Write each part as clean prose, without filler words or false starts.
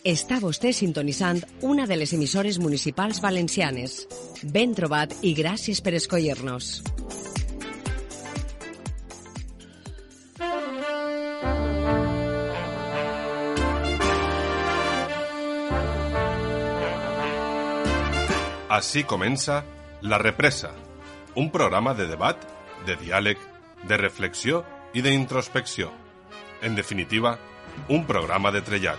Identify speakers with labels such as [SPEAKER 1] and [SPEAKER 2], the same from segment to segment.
[SPEAKER 1] Està vostè sintonitzant una de les emissores municipals valencianes. Ben trobat i gràcies per escollir-nos.
[SPEAKER 2] Així comença La Represa, un programa de debat, de diàleg, de reflexió i d'introspecció. En definitiva, un programa de trellat.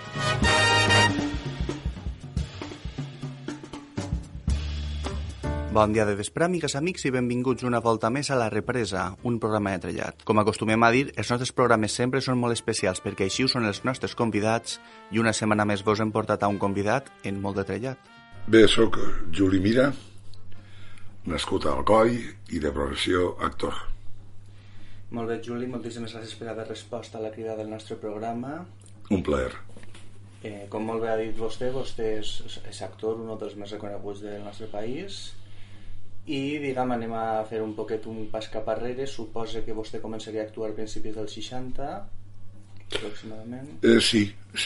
[SPEAKER 3] Bon dia de vespre, amigues, amics, i benvinguts una volta més a La Represa, un programa de trellat. Com acostumem a dir, els nostres programes sempre són molt especials perquè així ho són els nostres convidats i una setmana més vos hem portat a un convidat en molt de trellat.
[SPEAKER 4] Bé, sóc Juli Mira, nascut a Alcoi i de professió actor.
[SPEAKER 3] Molt bé, Juli, moltíssimes gràcies per haver respost a la crida del nostre programa.
[SPEAKER 4] Un plaer.
[SPEAKER 3] Com molt bé ha dit vostè és actor, un dels més reconeguts del nostre país. I, diguem, anem a fer un poquet un pas cap arrere. Suposa que vostè començaria a actuar a principis dels 60, aproximadament.
[SPEAKER 4] Sí,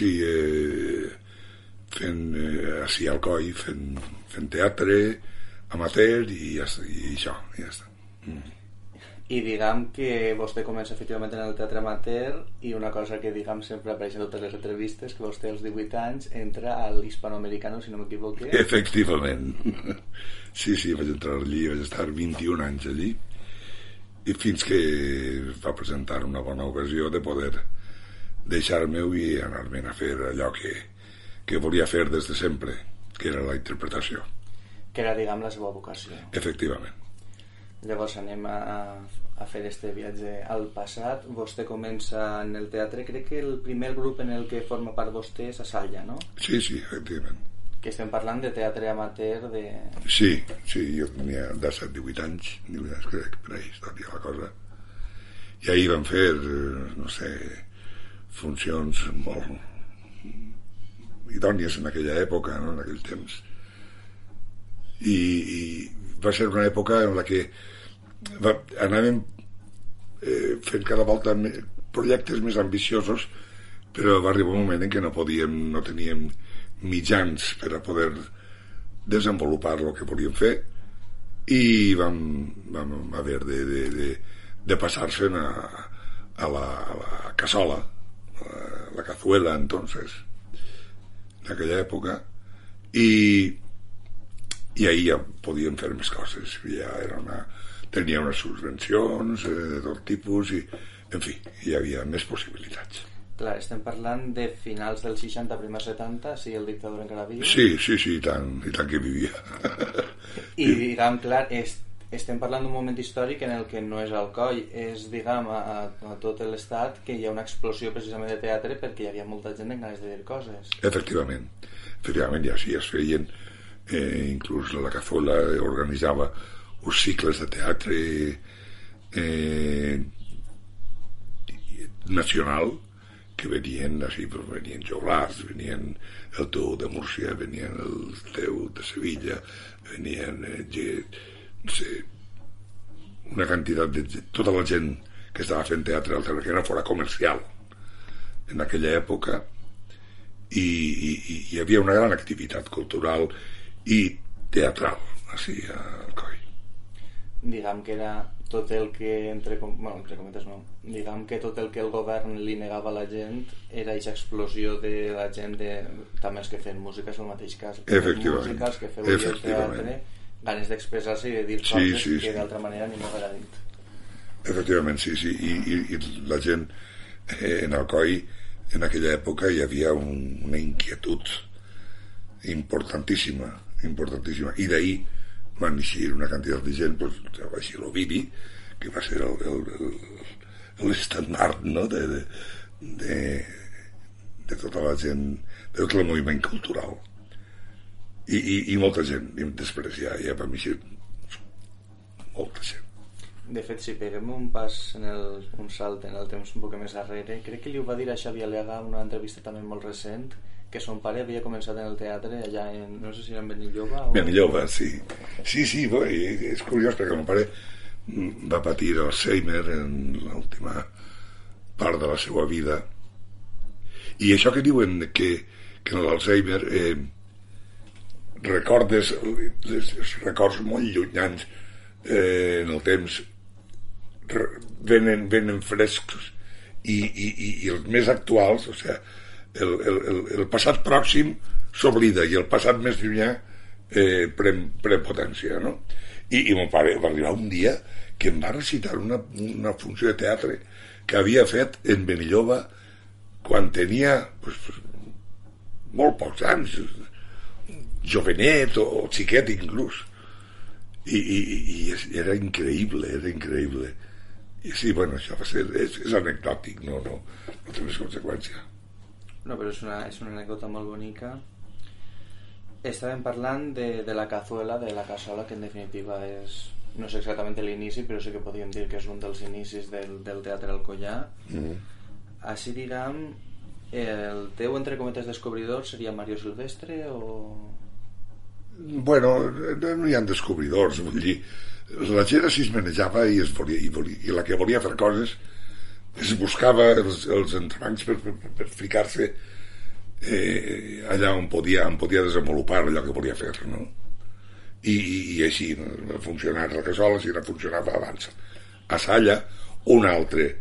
[SPEAKER 4] fent així al Coi, fent teatre amateur i això, i ja està.
[SPEAKER 3] I diguem que vostè comença efectivament en el teatre amateur i una cosa que diguem sempre apareix en totes les entrevistes, que vostè als 18 anys entra al Hispanoamericano, si no m'equivoque.
[SPEAKER 4] Efectivament. Sí, vaig entrar allí, vaig estar 21 anys allí i fins que va presentar una bona ocasió de poder deixar-me-ho i anar-me'n a fer allò que volia fer des de sempre, que era la interpretació.
[SPEAKER 3] Que era, diguem, la seva vocació.
[SPEAKER 4] Efectivament.
[SPEAKER 3] Llavors anem a fer este viatge al passat. Vostè comença en el teatre. Crec que el primer grup en el que forma part vostè és Asalla, no?
[SPEAKER 4] Sí, efectivament.
[SPEAKER 3] Que estem parlant de teatre amateur de...
[SPEAKER 4] Sí, jo tenia 17-18 anys, crec, per ahí estaria la cosa. I ahir vam fer, no sé, funcions molt idònies en aquella època, no? En aquell temps. I va ser una època en la que anàvem fent cada volta projectes més ambiciosos, però va arribar un moment en què no teníem mitjans per a poder desenvolupar el que volíem fer i vam haver de passar-se'n a la cassola, la cazuela entonces, en aquella època, i ahir ja podíem fer més coses. Ja tenia unes subvencions de tot tipus i, en fi, hi havia més possibilitats.
[SPEAKER 3] Clar, estem parlant de finals dels 60, primers 70, si el dictador encara viu.
[SPEAKER 4] Sí, i tant que vivia.
[SPEAKER 3] I, diguem, clar, estem parlant d'un moment històric en el que no és Alcoi, és, diguem, a tot l'estat, que hi ha una explosió precisament de teatre perquè hi havia molta gent amb ganes de dir coses.
[SPEAKER 4] Efectivament, ja sí, es feien, inclús la Cazuela organitzava uns cicles de teatre nacional que venien joglars, venien el Teu de Múrcia, venien el Teu de Sevilla, venien no sé, una quantitat de tota la gent que estava fent teatre al teatre, que era fora comercial en aquella època, i hi havia una gran activitat cultural i teatral així al Coi.
[SPEAKER 3] Diguem que era tot el que entre cometes no, diguem que tot el que el govern li negava a la gent era aquesta explosió de la gent, també els que feien música és el mateix cas, els que feien teatre, ganes d'expressar-se i de dir coses que d'altra manera ningú haguera dit.
[SPEAKER 4] Efectivament, sí, i la gent en Alcoi en aquella època hi havia una inquietud importantíssima, i d'ahir van eixir una quantitat de gent, va eixir l'Ovidi, que va ser l'estandard, no?, de tota la gent, de tot el moviment cultural, i molta gent, i després ja va eixir molta gent.
[SPEAKER 3] De fet, si peguem un salt en el temps un poc més darrere, crec que li ho va dir a Xavi Aliaga en una entrevista també molt recent, que son pare havia començat en el teatre allà en, no sé si era en Benilloba o...
[SPEAKER 4] Benilloba, sí, és curiós perquè mon pare va patir Alzheimer en l'última part de la seva vida, i això que diuen que que en l'Alzheimer recordes els records molt llunyans en el temps venen frescs i els més actuals, o sigui, el passat pròxim s'oblida i el passat més llunyà pren potència, no? I mon pare va arribar un dia que em va recitar una funció de teatre que havia fet en Benilloba quan tenia molt pocs anys, jovenet o xiquet inclús, i era increïble. I sí, bueno, això va ser, és anecdòtic, no té més conseqüència.
[SPEAKER 3] No, però és una anècdota molt bonica. Estàvem parlant de la cazuela, de la cassola, que en definitiva és, no sé exactament l'inici, però sí que podríem dir que és un dels inicis del teatre Alcoyà. Així, diguem, el teu, entre cometes, descobridor seria Mario Silvestre o...?
[SPEAKER 4] Bueno, no hi ha descobridors, vull dir, la gent així es manejava i la que volia fer coses es buscava els entrebancs per ficar-se allà on podia desenvolupar allò que volia fer, no? I així va funcionar la cassola, si no funcionava abans. A Salla, un altre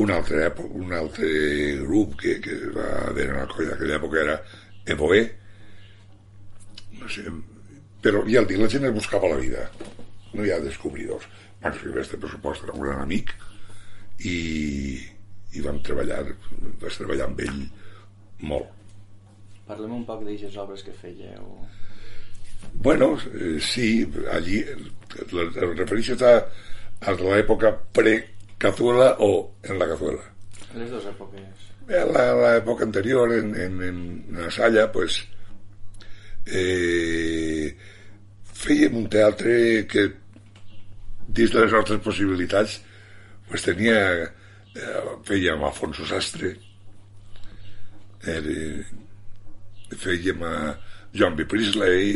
[SPEAKER 4] grup que va haver en Alcoyà d'aquella època era Evoé, no sé, però ja el dic, la gent es buscava la vida, no hi ha descobridors. Mario Silvestre, per supost, era un gran amic i vaig treballar amb ell molt.
[SPEAKER 3] Parlem un poc d'eixes obres que fèieu.
[SPEAKER 4] Bueno, sí, allí el refereixes a l'època pre-Cazuela o en la Cazuela?
[SPEAKER 3] Les dues èpoques.
[SPEAKER 4] L'època anterior en la Salla, pues, fèiem un teatre que dins de les nostres possibilitats pues fèiem Alfonso Sastre, fèiem a John B. Priestley,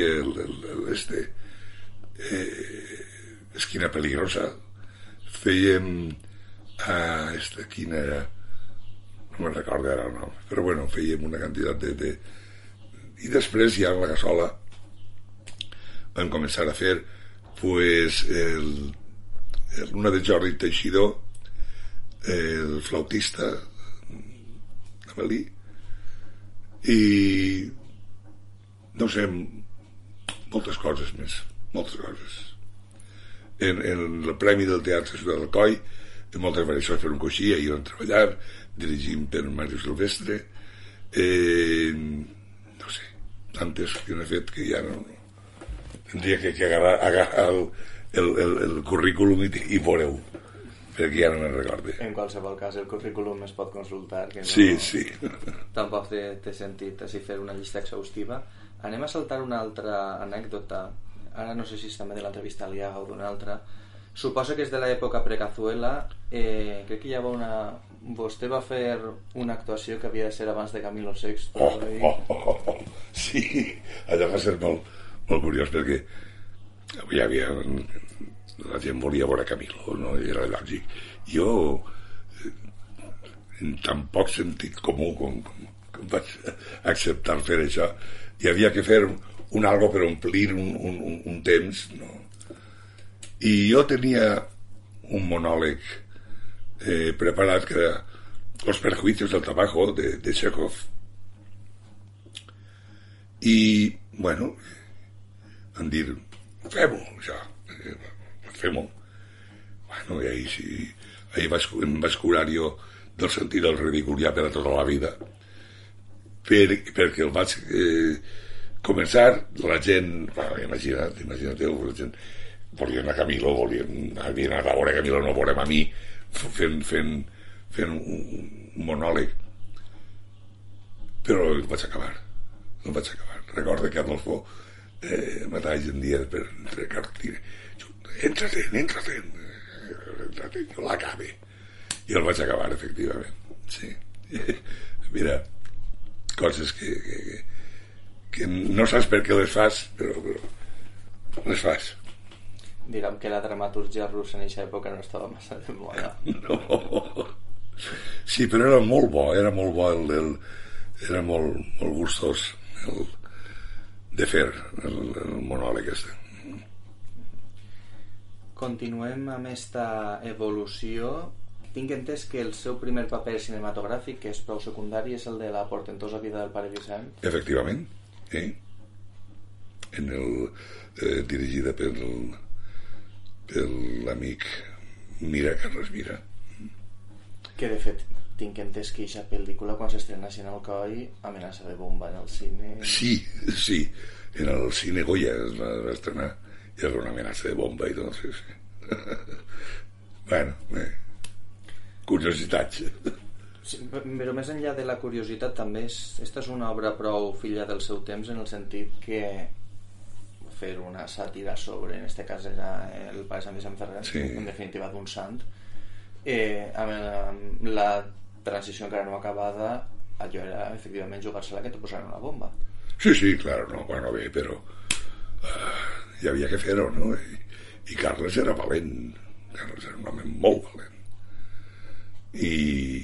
[SPEAKER 4] Esquina Peligrosa, fèiem a quina era, no me'n recordo ara el nom, però bueno, fèiem una quantitat de i després ja en la cassola vam començar a fer pues una de Jordi Teixidor, el flautista Amelí, i no sé, moltes coses més, moltes coses. En el Premi del Teatre Ciutat d'Alcoi, moltes variacions per un coixí, ahir vam treballar dirigint per Mario Silvestre, no sé, tantes que n'he fet que ja no tindria que agarrar el currículum i veureu, perquè ja no me'n recorde.
[SPEAKER 3] En qualsevol cas, el currículum es pot consultar, que no,
[SPEAKER 4] sí.
[SPEAKER 3] Tampoc té sentit així fer una llista exhaustiva. Anem a saltar una altra anècdota, ara no sé si és també de l'entrevista a l'Iaga o d'una altra. Suposo que és de l'època pre-Cazuela. Crec que hi havia vostè va fer una actuació que havia de ser abans de Camilo VI.
[SPEAKER 4] Sí, allò va ser molt, molt curiós, perquè hi havia la gent volia veure Camilo, no? I era lògic. Jo en tan poc sentit comú com vaig acceptar fer això, hi havia que fer un algo per omplir un temps, no? I jo tenia un monòleg preparat que era Los perjuicios del trabajo de Chekhov, i bueno, van dir fem-ho, això, fem-ho. Bueno, i ahir sí, ahir em vaig curar jo del sentit del ridícul ja per a tota la vida, perquè el vaig començar, la gent, bueno, imagina't-ho, la gent volien a Camilo, havien anat a veure Camilo, no veurem a mi fent un monòleg, però el vaig acabar. Recorda que Adolfo Matall en dia per entre cartines, entra-te'n, jo l'acabe, i el vaig acabar efectivament, sí. Mira, coses que no saps per què les fas, però les fas.
[SPEAKER 3] Diguem que la dramaturgia russa en aquesta època no estava massa de moda.
[SPEAKER 4] No. Sí, però era molt bo, era molt gustós. de fer el monòleg este.
[SPEAKER 3] Continuem amb esta evolució. Tinc entès que el seu primer paper cinematogràfic, que és prou secundari, és el de La portentosa vida del pare Vicent.
[SPEAKER 4] Efectivament, en el dirigida per l'amic Mira Carles Mira,
[SPEAKER 3] que de fet tinc entès que aquesta pel·lícula, quan s'estrena a Alcoi, amenaça de bomba en el cine.
[SPEAKER 4] Sí, en el cine Goya es va estrenar i era una amenaça de bomba i tot, sí. Bueno, curiositats.
[SPEAKER 3] Sí, però més enllà de la curiositat, també esta és una obra prou filla del seu temps, en el sentit que fer una sàtira sobre, en este cas era el pare Sant Vicent Ferrer, sí, en definitiva d'un sant, amb la transició encara no acabada, allò era efectivament jugar-se-la que te posaran una bomba.
[SPEAKER 4] Sí, claro, no, bueno, bé, però hi havia que fer-ho, no? I Carles era valent, Carles era un home molt valent, i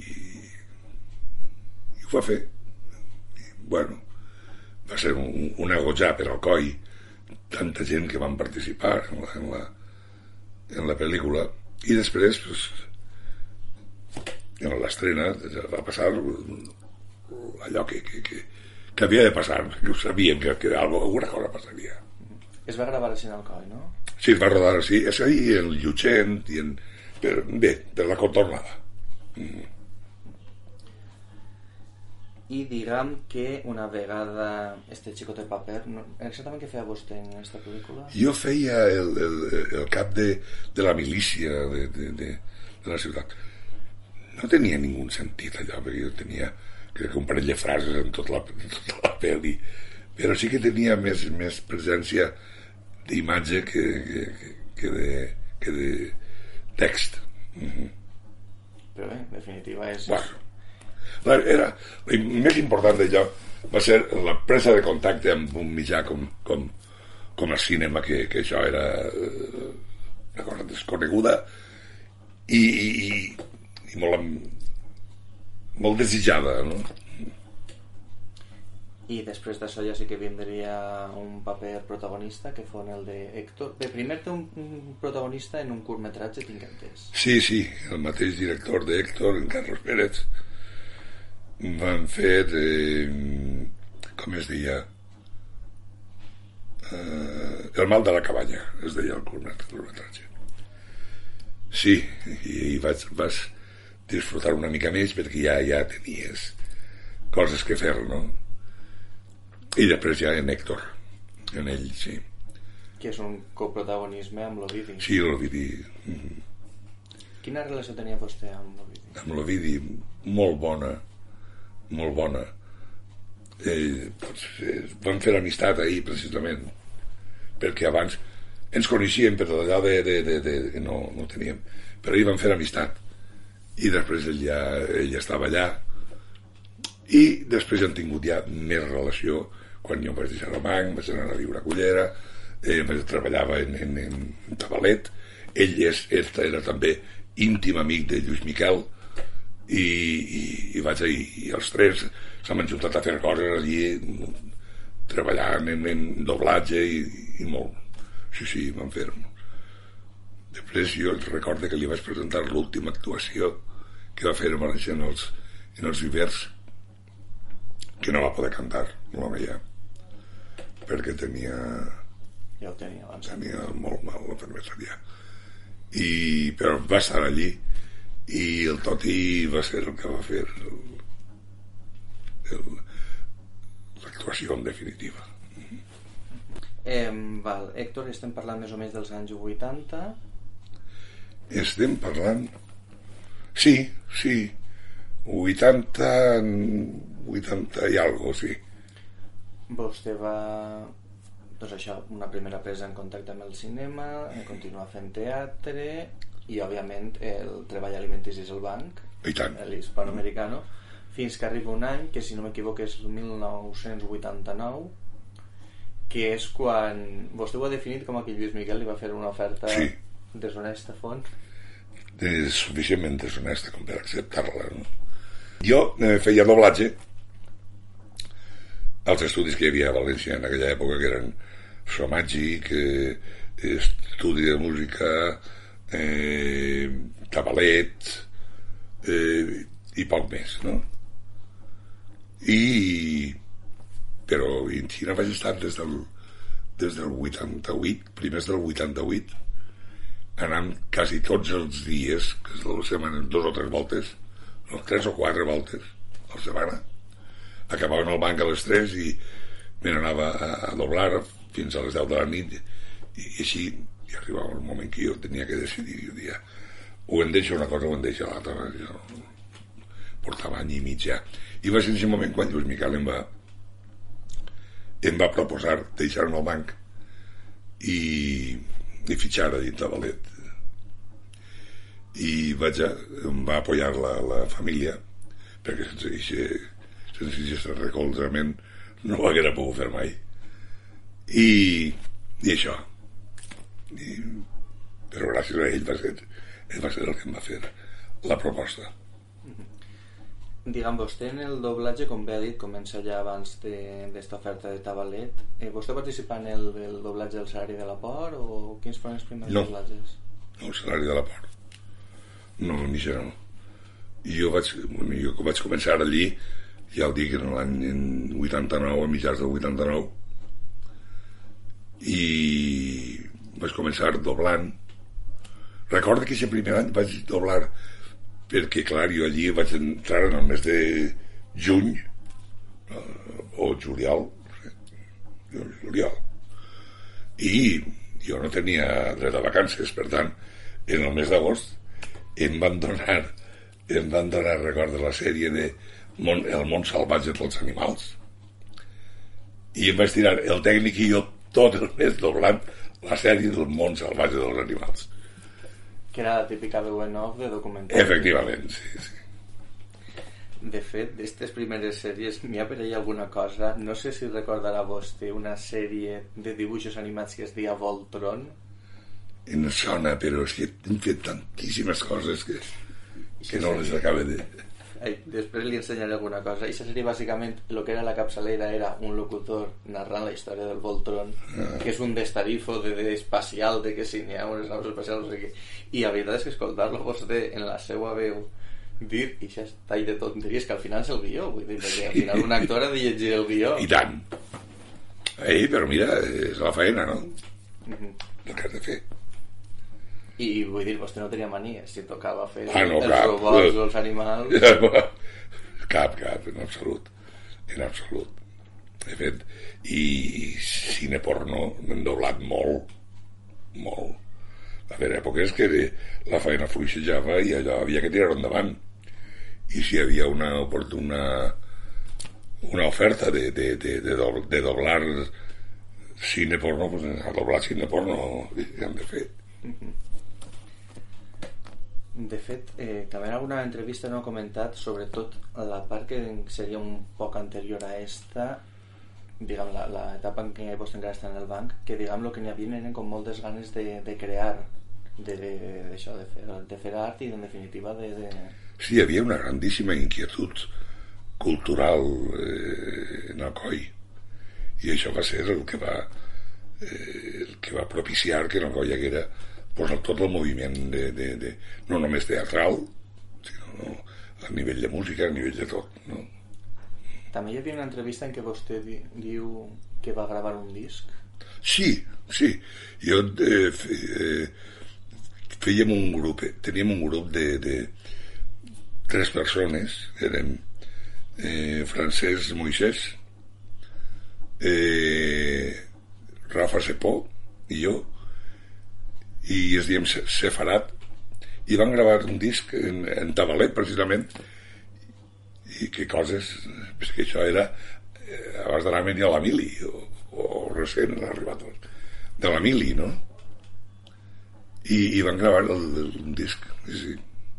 [SPEAKER 4] ho va fer. Bueno, va ser un agojar per Alcoi tanta gent que van participar en la pel·lícula, i després pues, en l'estrena va passar allò que havia de passar, que ho sabíem que alguna cosa passaria.
[SPEAKER 3] Es va gravar a Alcoi, no?
[SPEAKER 4] Sí, es va rodar així, és ahí en Llutxent i per la contornada.
[SPEAKER 3] I diguem que una vegada este xicot de paper, exactament què feia vostè en aquesta pel·lícula?
[SPEAKER 4] Jo feia el cap de la milícia de la ciutat. No tenia ningú sentit allò, perquè jo tenia crec que un parell de frases en tota la pel·li, però sí que tenia més presència d'imatge que de text.
[SPEAKER 3] Però bé, en definitiva és...
[SPEAKER 4] Bueno, el més important d'allò va ser la presa de contacte amb un mitjà com el cinema, que això era una cosa desconeguda i molt desitjada, no?
[SPEAKER 3] I després d'això ja sí que vindria un paper protagonista, que fos el de Héctor. Bé, primer té un protagonista en un curtmetratge, tinc entès.
[SPEAKER 4] Sí, el mateix director de Héctor, en Carlos Pérez, van fer com es deia El mal de la cabanya, es deia el curtmetratge. Sí, i vas disfrutar una mica més perquè ja tenies coses que fer, no? I després ja en Héctor, en ell, sí.
[SPEAKER 3] Que és un coprotagonisme amb l'Ovidi.
[SPEAKER 4] Sí, l'Ovidi.
[SPEAKER 3] Quina relació tenia vostè amb l'Ovidi?
[SPEAKER 4] Amb l'Ovidi, molt bona. Vam fer amistat ahir, precisament, perquè abans ens coneixíem, però allà no teníem. Però ahir vam fer amistat. I després ell estava allà. I després hem tingut ja més relació quan jo em vaig deixar el banc, vaig anar a viure a Cullera, treballava en Tabalet. Ell era també íntim amic de Lluís Miquel, i vaig ahir, i els tres s'han ajuntat a fer coses allí, treballant en doblatge i molt. Sí, van fer-ho. Després jo recordo que li vaig presentar l'última actuació que va fer en els Vivers, que no va poder cantar l'home ja, perquè
[SPEAKER 3] ja ho tenia abans,
[SPEAKER 4] tenia molt mal l'enfermesa ja, però va estar allí, i el Toti va ser el que va fer l'actuació en definitiva.
[SPEAKER 3] Val, Héctor, estem parlant més o menys dels anys 80?
[SPEAKER 4] Estem parlant, sí 80 i algo, sí.
[SPEAKER 3] Vostè va, doncs això, una primera presa en contacte amb el cinema, continua fent teatre i òbviament el treball alimentici és el banc, l'hispanoamericano, fins que arriba un any que, si no m'equivoco, és el 1989, que és quan vostè ho ha definit com que Lluís Miquel li va fer una oferta deshonesta a fons.
[SPEAKER 4] Suficientment deshonesta com per acceptar-la, no? Jo feia doblatge els estudis que hi havia a València en aquella època, que eren Somàgic, Estudi de Música, Tabalet, i poc més, no? Però en Xina vaig estar des del 88, primers del 88, anant quasi tots els dies, que és la setmana, 2 o 3 voltes, no, 3 o 4 voltes a la setmana. Acabava en el banc a les 3 i me n'anava a doblar fins a les 10 de la nit, i així i arribava el moment que jo tenia que decidir, i jo dia, o em deixa una cosa o em deixa l'altra. Jo portava any i mig ja, i va ser en aquest moment quan Lluís Miquel em va proposar deixar-me al banc i fitxar a dins de Ballet, i em va apoyar la família, perquè sense aquest recolzament no ho haguera pogut fer mai, i això, però gràcies a ell va ser el que em va fer la proposta.
[SPEAKER 3] Diguem, vostè en el doblatge, com bé ha dit, comença ja abans d'esta oferta de Tabalet. Vostè participa en el doblatge del Salari de la Por, o quins foren els primers doblatges?
[SPEAKER 4] No, el Salari de la Por no, ni això no. Jo vaig començar allí, ja el dic, en l'any 89, a mitjans del 89, i vaig començar doblant. Recordo que aquest primer any vaig doblar perquè, clar, jo allí vaig entrar en el mes de juny o juliol, i jo no tenia dret a vacances, per tant, en el mes d'agost em van donar, recordo, la sèrie de El món salvatge dels animals, i em vaig tirar el tècnic i jo tot el mes doblant la sèrie del món salvatge dels animals,
[SPEAKER 3] que era la típica veu en off de documental.
[SPEAKER 4] Efectivament, sí.
[SPEAKER 3] De fet, d'aquestes primeres sèries n'hi ha per ahí alguna cosa, no sé si recordarà vostè una sèrie de dibuixos animats que es deia Voltron.
[SPEAKER 4] Em sona, però és que hem fet tantíssimes coses que no les acaba de...
[SPEAKER 3] Després li ensenyaré alguna cosa. I aquesta sèrie, bàsicament, el que era la capçalera era un locutor narrant la història del Voltron, que és un destarifo espacial, de que si n'hi ha unes naus espacials, no sé què. I la veritat és que escoltar-lo vostè en la seva veu dir, i això és tall de tonteries, que al final és el guió, vull dir, perquè al final un actor ha de llegir el guió.
[SPEAKER 4] I tant. Però mira, és la feina, no? El que has de fer.
[SPEAKER 3] I vull dir, vostè no tenia manies si tocava fer
[SPEAKER 4] no,
[SPEAKER 3] els robots o els animals.
[SPEAKER 4] Cap, en absolut. He fet, i cine porno n'hem doblat molt. Va haver èpoques que la feina fluixejava i allò havia que tirar endavant, i si hi havia una oferta de doblar cine porno, pues a doblar cine porno hem de fer.
[SPEAKER 3] De fet, també en alguna entrevista no ha comentat sobretot la part que seria un poc anterior a esta, diguem, l'etapa en què vostè encara està en el banc, que diguem, el que n'hi havia eren com moltes ganes de crear, d'això, de fer art, i en definitiva
[SPEAKER 4] Sí, hi havia una grandíssima inquietud cultural en Alcoi, i això va ser el que va propiciar que en Alcoi hi haguera tot el moviment no només teatral, sinó a nivell de música, a nivell de tot, no?
[SPEAKER 3] També hi havia una entrevista en què vostè diu que va gravar un disc.
[SPEAKER 4] Sí. Jo teníem un grup de 3 persones, érem Francesc Moisès, Rafa Sepó i jo, i es diem Sefarat, i van gravar un disc en Tabalet, precisament, i que coses, que això era abans d'anar-me'n a la Mili, o recent l'arribat de la Mili, no? I van gravar un disc, sí.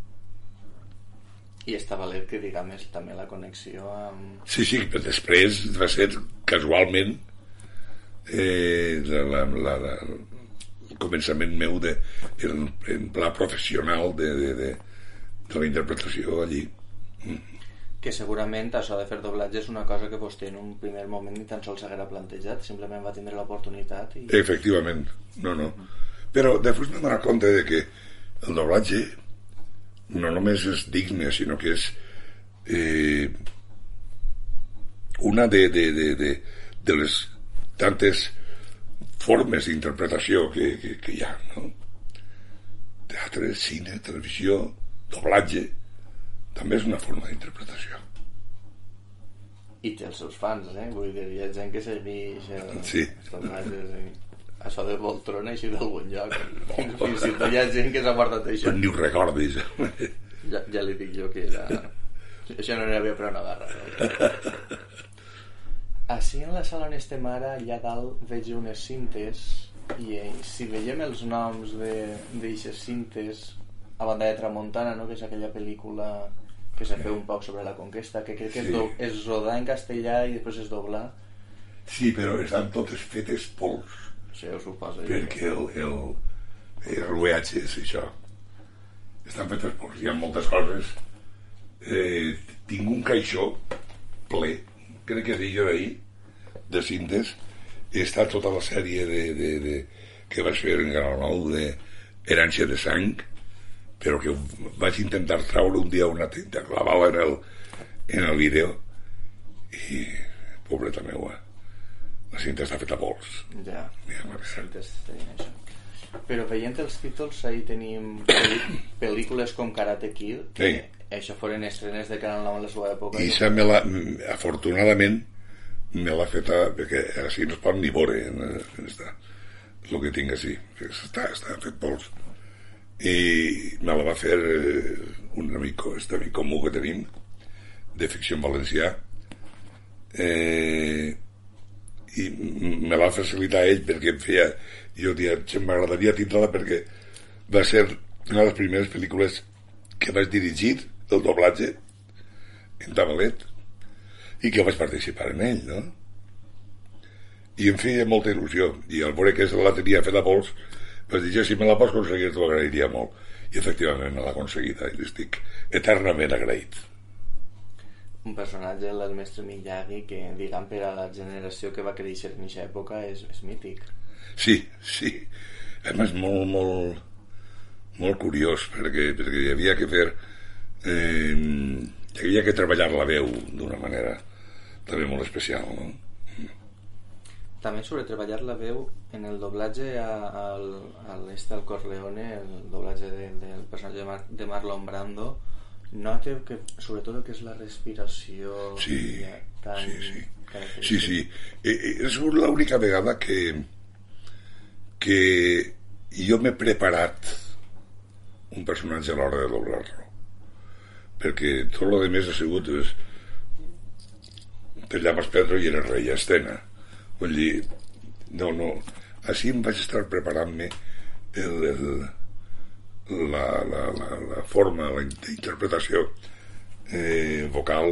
[SPEAKER 3] I és Tabalet, que diguem és també la connexió amb...
[SPEAKER 4] Sí, però després va ser casualment el començament meu en pla professional de la interpretació allí.
[SPEAKER 3] Que segurament això de fer doblatge és una cosa que vostè en un primer moment ni tan sols s'haguera plantejat, simplement va tindre l'oportunitat i...
[SPEAKER 4] Efectivament, no. Però després m'he donat compte de que el doblatge no només és digne, sinó que és una de les tantes formes d'interpretació que hi ha, no? Teatre, cine, televisió, doblatge també és una forma d'interpretació.
[SPEAKER 3] I té els seus fans, vull dir, hi ha gent que segueix
[SPEAKER 4] sí.
[SPEAKER 3] Els doblatges, això de Voltron així d'algun lloc. Fins i tot hi ha gent que s'ha portat això.
[SPEAKER 4] Ni ho recordis.
[SPEAKER 3] Ja li dic jo que era... Això no n'hi havia prou una barra. Així en la sala on estem ara, allà dalt veig unes cintes i si veiem els noms d'aixes cintes, a banda de Tramuntana, no? Que és aquella pel·lícula que se feu un poc sobre la conquesta, que crec que es rodà en castellà i després es dobla.
[SPEAKER 4] Sí, però estan totes fetes pols.
[SPEAKER 3] Sí, ho suposo.
[SPEAKER 4] Perquè el rueatge és això. Estan fetes pols. Hi ha moltes coses. Tinc un caixó ple, crec que és d'ahir, de cintes. He estat tota la sèrie que vaig fer en Canal 9 d'Herència de Sang, però que vaig intentar traure un dia una tinta, clavar-la en el vídeo i, pobreta meua, la cinta està feta a pols.
[SPEAKER 3] Ja, les cintes tenien això. Però veient els títols, ahí tenim pel·lícules com Karate Kid, que això foren estrenes de Canal 9 en la seva època.
[SPEAKER 4] I afortunadament me l'ha feta, perquè així no es pot ni veure el que tinc així, està fet pols. I me la va fer un amic comú que tenim de ficció en valencià, i me va facilitar ell perquè em feia, jo m'agradaria tindre-la perquè va ser una de les primeres pel·lícules que vaig dirigir el doblatge en tabalet i que vaig participar en ell, no? I em feia molta il·lusió, i al veure que la tenia feta pols vaig dir, si me la pots aconseguir t'ho agrairia molt, i efectivament me l'ha aconseguida i l'estic eternament agraït.
[SPEAKER 3] Un personatge, el mestre Miyagi, que diguem per a la generació que va créixer en aquesta època és mític.
[SPEAKER 4] Sí, además molt curiós, perquè hi havia que fer hi havia que treballar la veu d'una manera també molt especial, no?
[SPEAKER 3] També sobre treballar la veu en el doblatge al Corleone, el doblatge del personatge de Marlon Brando, noteu que sobretot el que és la respiració tan... Sí. És l'única vegada que jo m'he preparat un personatge a l'hora de doblar-lo, perquè tot el més ha sigut te llamas Pedro i eres rei Estena. Vull dir, no, així em vaig estar preparant-me la forma, la interpretació vocal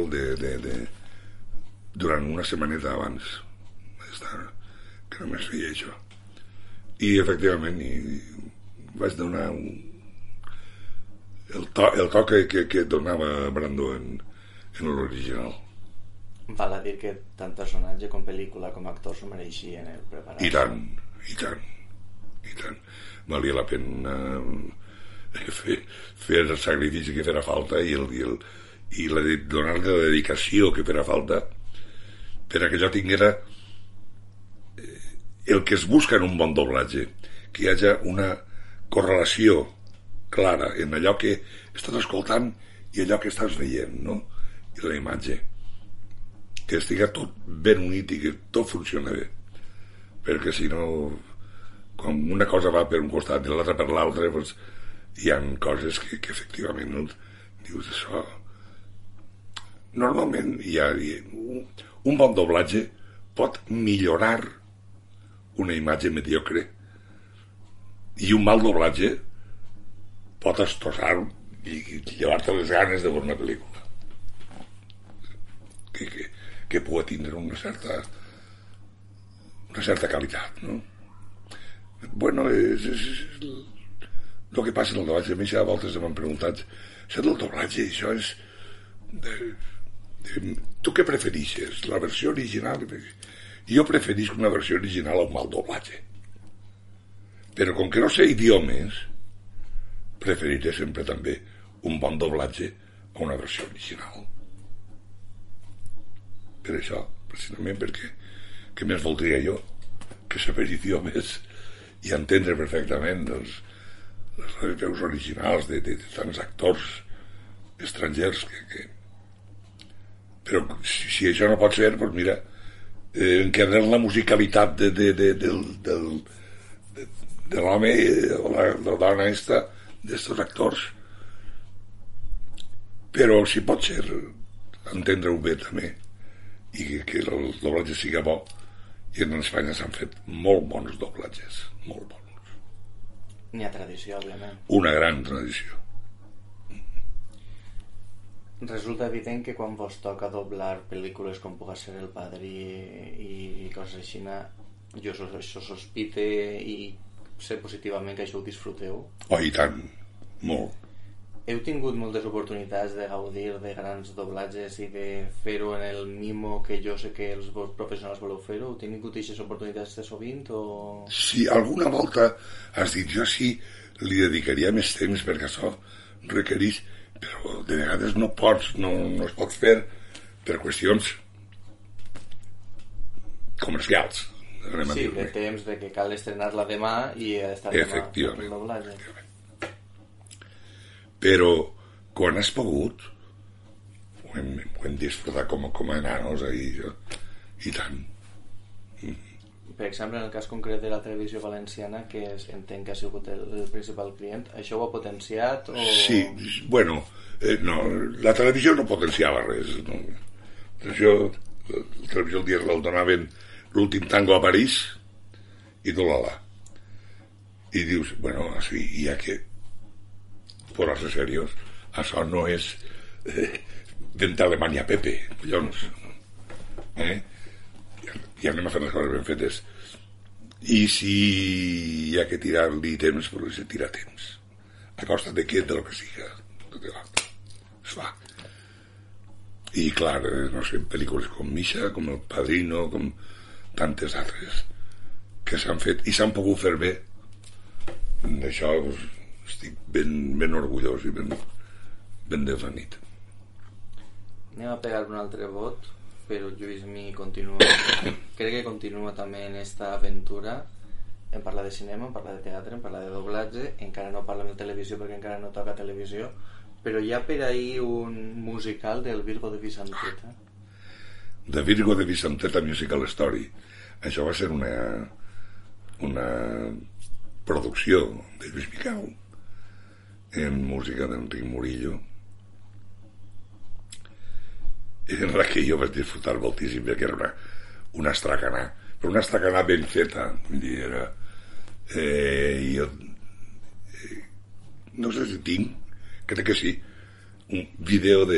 [SPEAKER 3] durant una setmaneta abans que només feia això, i efectivament vaig donar el to que donava Brando en l'original. Val a dir que tant personatge com pel·lícula com actor s'ho mereixien el preparat.
[SPEAKER 4] I tant. Valia la pena fer el sacrifici que farà falta i donar-li la dedicació que farà falta per a que jo tinguera el que es busca en un bon doblatge, que hi hagi una correlació clara en allò que estàs escoltant i allò que estàs veient, no? I la imatge, que estiga tot ben unit i que tot funciona bé, perquè si no, quan una cosa va per un costat i l'altra per l'altre, doncs hi ha coses que efectivament no dius això. Normalment hi ha un bon doblatge pot millorar una imatge mediocre, i un mal doblatge pot estossar i llevar-te les ganes de veure una pel·lícula que pugui tindre una certa qualitat, no? Bueno, és el que passa en el doblatge. A mi a voltes m'han preguntat, això del doblatge, això és tu què preferixes? La versió original? Jo preferisc una versió original a un mal doblatge. Però com que no sé idiomes, preferiré sempre també un bon doblatge a una versió original. Per això, precisament perquè què més voldria jo que saber idiomes i entendre perfectament les veus originals de tants actors estrangers que... Però si això no pot ser, doncs mira, enquadren la musicalitat de l'home o la dona aquesta, d'estos actors. Però si pot ser, entendre-ho bé també, i que el doblatge siga bo. I en Espanya s'han fet molt bons doblatges, molt bons.
[SPEAKER 3] N'hi ha tradició, òbviament.
[SPEAKER 4] Una gran tradició.
[SPEAKER 3] Resulta evident que quan vos toca doblar pel·lícules com puga ser El Padrí i coses així, jo això sospite i sé positivament que això ho disfruteu.
[SPEAKER 4] Oh, i tant, molt.
[SPEAKER 3] Heu tingut moltes oportunitats de gaudir de grans doblatges i de fer-ho en el mimo que jo sé que els professionals voleu fer-ho? Heu tingut aquestes oportunitats de sovint o...?
[SPEAKER 4] Sí, alguna volta has dit jo sí li dedicaria més temps perquè això requereix, però de vegades no pots, no es pot fer per qüestions comercials.
[SPEAKER 3] Sí, de temps, de que cal estrenar-la demà i estar demà el doblatge.
[SPEAKER 4] Però quan has pogut ho hem disfrutat com a nanos ahí, i tant.
[SPEAKER 3] Per exemple, en el cas concret de la televisió valenciana, que entenc que ha sigut el principal client, això ho ha potenciat o...?
[SPEAKER 4] Sí, bueno, no, la televisió no potenciava res, no. La televisió el dia el donaven l'últim tango a París i Dolala, i dius, bueno, així, ja que posar-se seriós, això no és vente Alemanya Pepe, collons, i anem a fer les coses ben fetes. I si hi ha que tirar-li temps, però se tira temps a costa de què, de lo que siga, es fa. I clar, no sé, pel·lícules com Misha, com El Padrino, com tantes altres que s'han fet i s'han pogut fer bé. D'això estic ben orgullós i ben definit.
[SPEAKER 3] Anem a pegar un altre vot, però Lluís Mi continua crec que continua també en esta aventura. En parla de cinema, en parla de teatre, en parla de doblatge, encara no parla de televisió perquè encara no toca televisió, però hi ha per ahí un musical del Virgo de Vicenteta.
[SPEAKER 4] The Virgo de Vicenteta Musical Story. Això va ser una producció de Lluís Miquel en música d'Enric Murillo, en la que jo vaig disfrutar moltíssim perquè era una estracanà, però una estracanà ben feta, vull dir, era jo no sé si tinc, crec que sí, un vídeo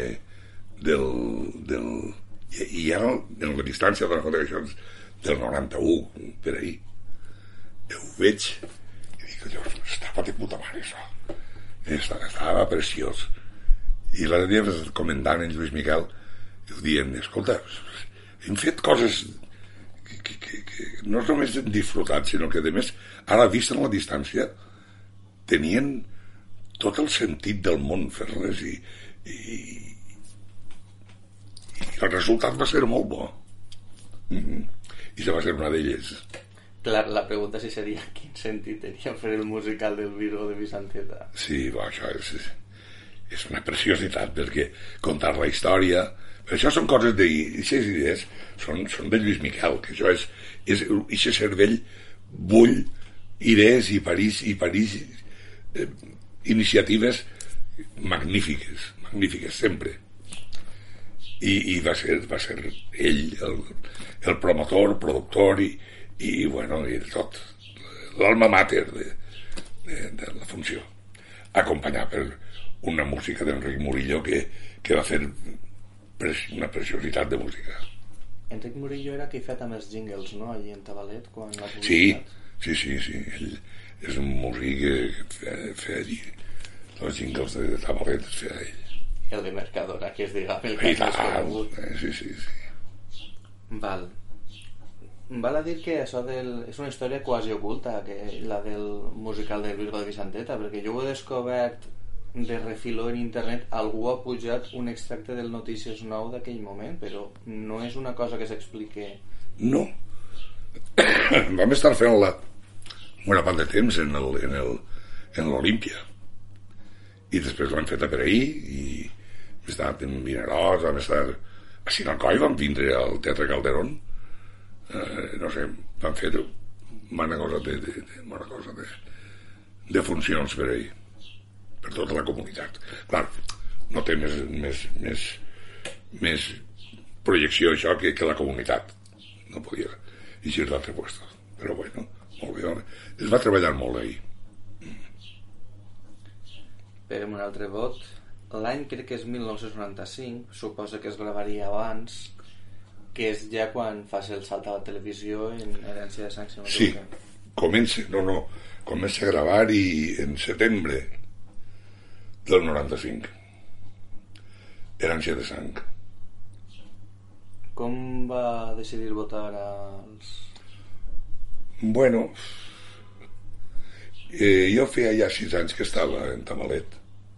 [SPEAKER 4] del i ara en la distància de les fotografies del 91 per ahir ho veig i dic, collons, estava de puta mare això, estava preciós. I l'altre dia el comandant en Lluís Miquel ho dient, escolta, hem fet coses que no només hem disfrutat, sinó que a més ara vist en la distància tenien tot el sentit del món fer-les i el resultat va ser molt bo. I això va ser una d'elles.
[SPEAKER 3] Clar, la pregunta si seria quin sentit tenia fer el musical del Virgo de Vicenteta.
[SPEAKER 4] Sí, això és una preciositat, perquè contar la història, però això són coses d'aquestes idees, són de Lluís Miquel, que això és aquest cervell bull idees i París iniciatives magnífiques sempre. I va ser ell el promotor, productor i bueno, i tot l'alma mater de la funció, acompanyat per una música d'Enric Murillo que va fer una preciositat de música.
[SPEAKER 3] Enric Murillo era qui feia també els jingles, no?, allí en Tabalet, quan la publicitat.
[SPEAKER 4] Sí, ell és un músic que feia allí els jingles de Tabalet, els feia ell.
[SPEAKER 3] el de Mercadona, que és, diguem, el
[SPEAKER 4] I
[SPEAKER 3] que és més
[SPEAKER 4] tant,
[SPEAKER 3] conegut.
[SPEAKER 4] sí.
[SPEAKER 3] Val. Val a dir que això és una història quasi oculta, que la del musical del Virgo de Vicenteta, perquè jo ho he descobert de refiló en internet. Algú ha pujat un extracte del Notícies Nou d'aquell moment, però no és una cosa que s'explique.
[SPEAKER 4] No. Vam estar fent-la una part de temps en l'Olímpia, i després l'han fet a Peraí, i hem estat en Vinaròs, vam estar a Sinalcoi, vam vindre al Teatre Calderón, no sé, van fer bona cosa de funcions Peraí per tota la comunitat. Clar, no té més projecció això que la comunitat, no podia eixir d'altre puesto, però bueno, molt bé, home. Es va treballar molt ahir.
[SPEAKER 3] Peguem un altre vot. L'any crec que és 1995, suposa que es gravaria abans, que és ja quan fas el salt a la televisió en Herència de Sang.
[SPEAKER 4] Sí, comença a gravar en setembre del 95. Herència de Sang.
[SPEAKER 3] Com va decidir votar als...
[SPEAKER 4] Bueno, jo feia ja 6 anys que estava en Tamalet,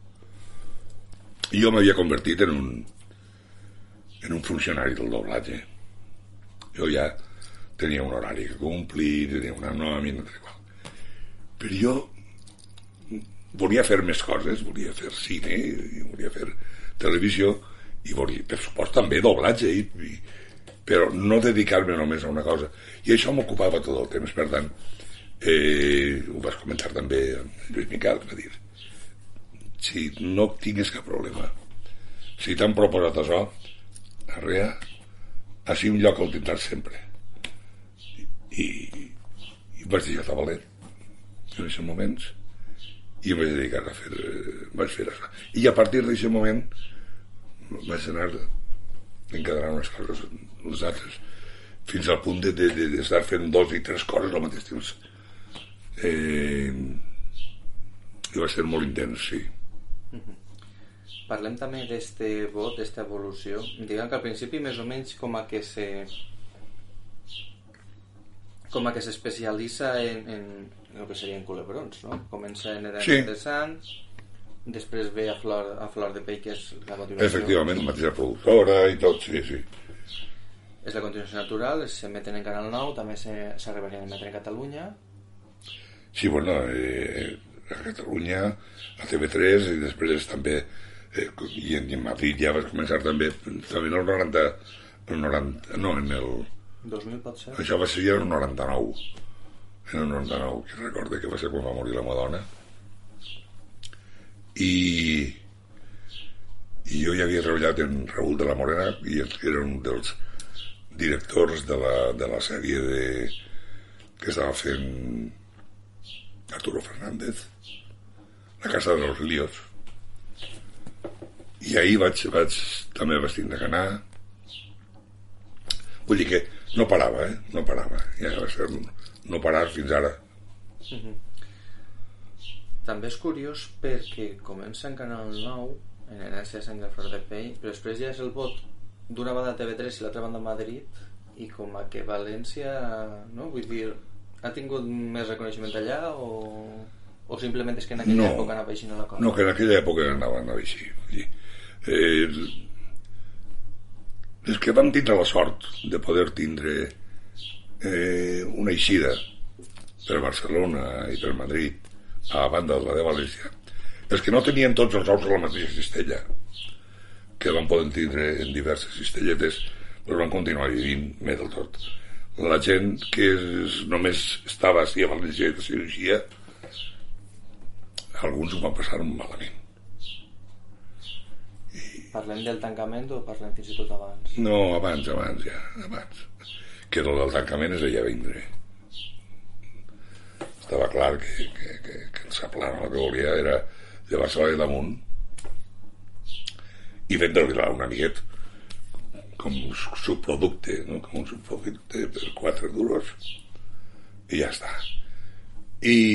[SPEAKER 4] i jo m'havia convertit en un funcionari del doblatge. Jo ja tenia un horari que complir, tenia una nòmina, però jo volia fer més coses, volia fer cine, volia fer televisió, i volia, per supost, també doblatge, però no dedicar-me només a una cosa. I això m'ocupava tot el temps, per tant, ho vas comentar també amb Lluís Miquel, va dir, si no tingues cap problema, si t'han proposat això, arrea, així un lloc el tindràs sempre. I vaig dir a Tamalet en aquests moments, i em vaig dedicar a vaig fer això. I a partir d'aquest moment vaig anar encadenant unes coses les altres, fins al punt d'estar fent 2 i 3 coses al mateix temps. I va ser molt intens, sí.
[SPEAKER 3] Parlem també d'este vot, d'esta evolució. Diguem que al principi més o menys com a que s'especialitza en el que serien culebrons, no? Comença en Herència de Sang, després ve a Flor de Pell, que és la continuació.
[SPEAKER 4] Efectivament, la mateixa productora i tot, sí.
[SPEAKER 3] És la continuació natural, s'emeten en Canal 9, també s'arribaria a emetre en Catalunya.
[SPEAKER 4] Sí, bueno, a Catalunya, a TV3, i després també, i en Madrid ja vas començar també en el 90, no, en el...
[SPEAKER 3] 2000 pot ser?
[SPEAKER 4] Això va ser ja en el 99, que recordo que va ser quan va morir la meva dona. I jo ja havia treballat en Raúl de la Morena, i era un dels directors de la sèrie que estava fent Arturo Fernández, La Casa de los Líos, i ahir també vaig tindre que anar. Vull dir que no parava, ja va ser no parar fins ara.
[SPEAKER 3] També és curiós perquè comença en Canal 9, en Herència de Sang i Flor de Pell, però després ja és el vot d'una banda a TV3 i l'altra banda a Madrid, i com a que València, no? Vull dir, ha tingut més reconeixement allà o simplement és que en aquella època anava així la cosa?
[SPEAKER 4] No, que en aquella època anava així. És que vam tindre la sort de poder tindre una eixida per Barcelona i per Madrid a banda de la de València. Els que no tenien tots els ous a la mateixa cistella, que van poder tindre en diverses cistelletes, doncs van continuar vivint bé del tot. La gent que només estava així a València de cirurgia, alguns ho van passar malament.
[SPEAKER 3] Parlem del tancament o parlem fins i tot abans?
[SPEAKER 4] No, abans. Que el del tancament és allà vindre. Estava clar que el Saplana el que volia era llevar-se-la damunt i vendre-li-la una miquet com un subproducte, no? Com un subproducte per 4 duros, i ja està.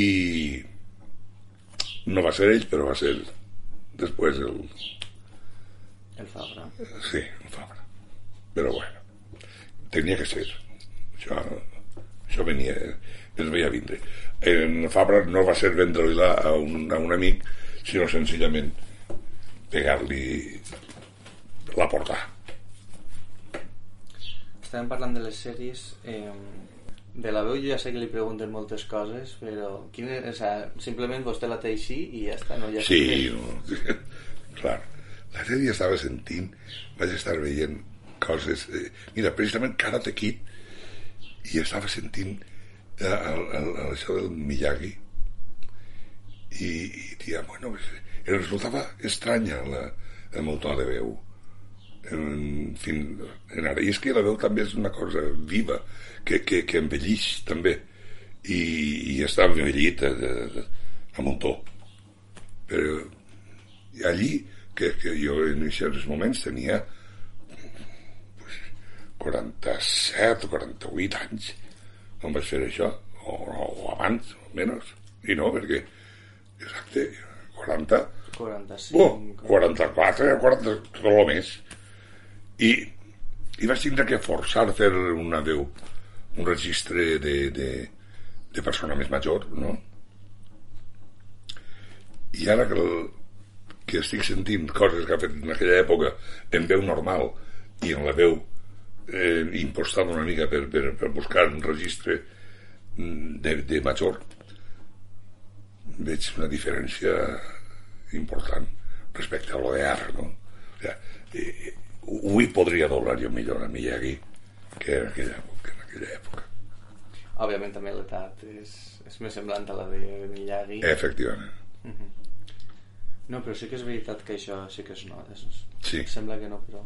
[SPEAKER 4] I no va ser ell, però va ser després
[SPEAKER 3] El Fabra.
[SPEAKER 4] Sí, el Fabra. Però bueno, tenia que ser. Això venia, es veia vindre. En Fabra no va ser vendre-li a un amic, sinó senzillament pegar-li la porta.
[SPEAKER 3] Estàvem parlant de les sèries. De la veu jo ja sé que li pregunten moltes coses, però simplement vostè la té així i ja està, no?
[SPEAKER 4] Sí, no. Clar, la sèrie estava sentint, vaig estar veient coses, mira, precisament Karate Kid, i estava sentint això del Miyagi i tia, bueno, em resultava estranya el meu to de veu i és que la veu també és una cosa viva que envellix també i està envellit amb un to, però allí que jo en aquests moments tenia 47 o 48 anys quan vaig fer això, o abans o menys, i no, perquè exacte, 40
[SPEAKER 3] 45
[SPEAKER 4] 44 tot el més i vaig tindre que forçar a fer una veu, un registre de persona més major, no? I ara que estic sentint coses que ha fet en aquella època en veu normal i en la veu impostada una mica per buscar un registre de major, veig una diferència important respecte a lo de ara, no? O sigui, avui podria doblar jo millor a Miyagi que en aquella època.
[SPEAKER 3] Òbviament també l'edat és més semblant a la de Miyagi.
[SPEAKER 4] Efectivament.
[SPEAKER 3] No, però sí que és veritat que això sí que es nota.
[SPEAKER 4] Sí.
[SPEAKER 3] Sembla que no, però...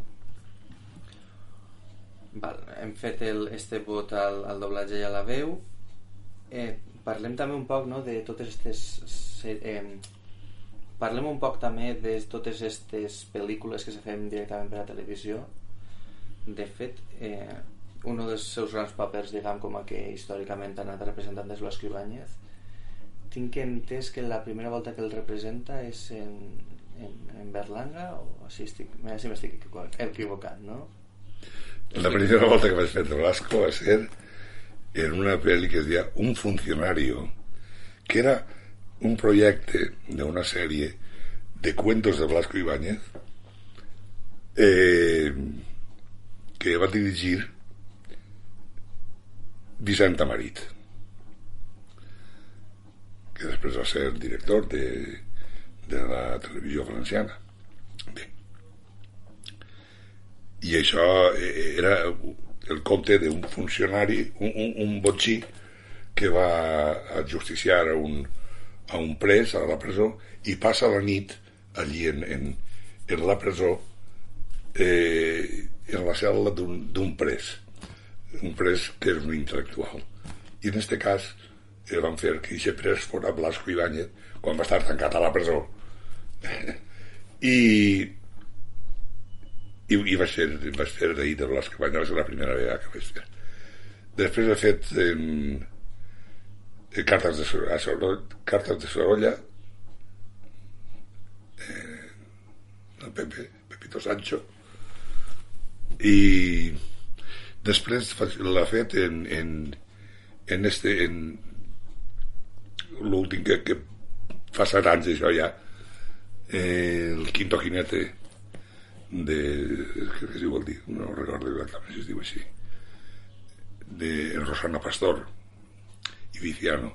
[SPEAKER 3] Val, hem fet este vot al doblatge i a la veu. Parlem també un poc, no, de totes aquestes... Parlem un poc també de totes aquestes pel·lícules que se fem directament per a televisió. De fet, un dels seus grans papers, diguem, com a que històricament ha anat representant és Blasco Ibáñez. Tinc entès que la primera volta que el representa és en Berlanga, o si m'estic equivocant, no?
[SPEAKER 4] La primera volta que vaig fer de Blasco va ser en una pel·li que es deia Un funcionario, que era un projecte d'una sèrie de cuentos de Blasco Ibáñez que va dirigir Vicent Tamarit, que després va ser director de la televisió valenciana. Bé, i això era el conte d'un funcionari, un botxí que va ajusticiar a un pres a la presó i passa la nit allí en la presó en la cel·la d'un pres, un pres que és un intel·lectual, i en este cas van fer que aquest pres fora Blasco Ibáñez quan va estar tancat a la presó i vaig fer d'ahir de Blasco Ibáñez, va ser la primera vegada que vaig fer. Després he fet Cartes de Sorolla, el Pepito Sancho, i després l'ha fet en l'últim que fa 7 anys això ja, el Quinto Jinete què es diu el dir, no recordo exactament si es diu així, de Rosana Pastor i Viciano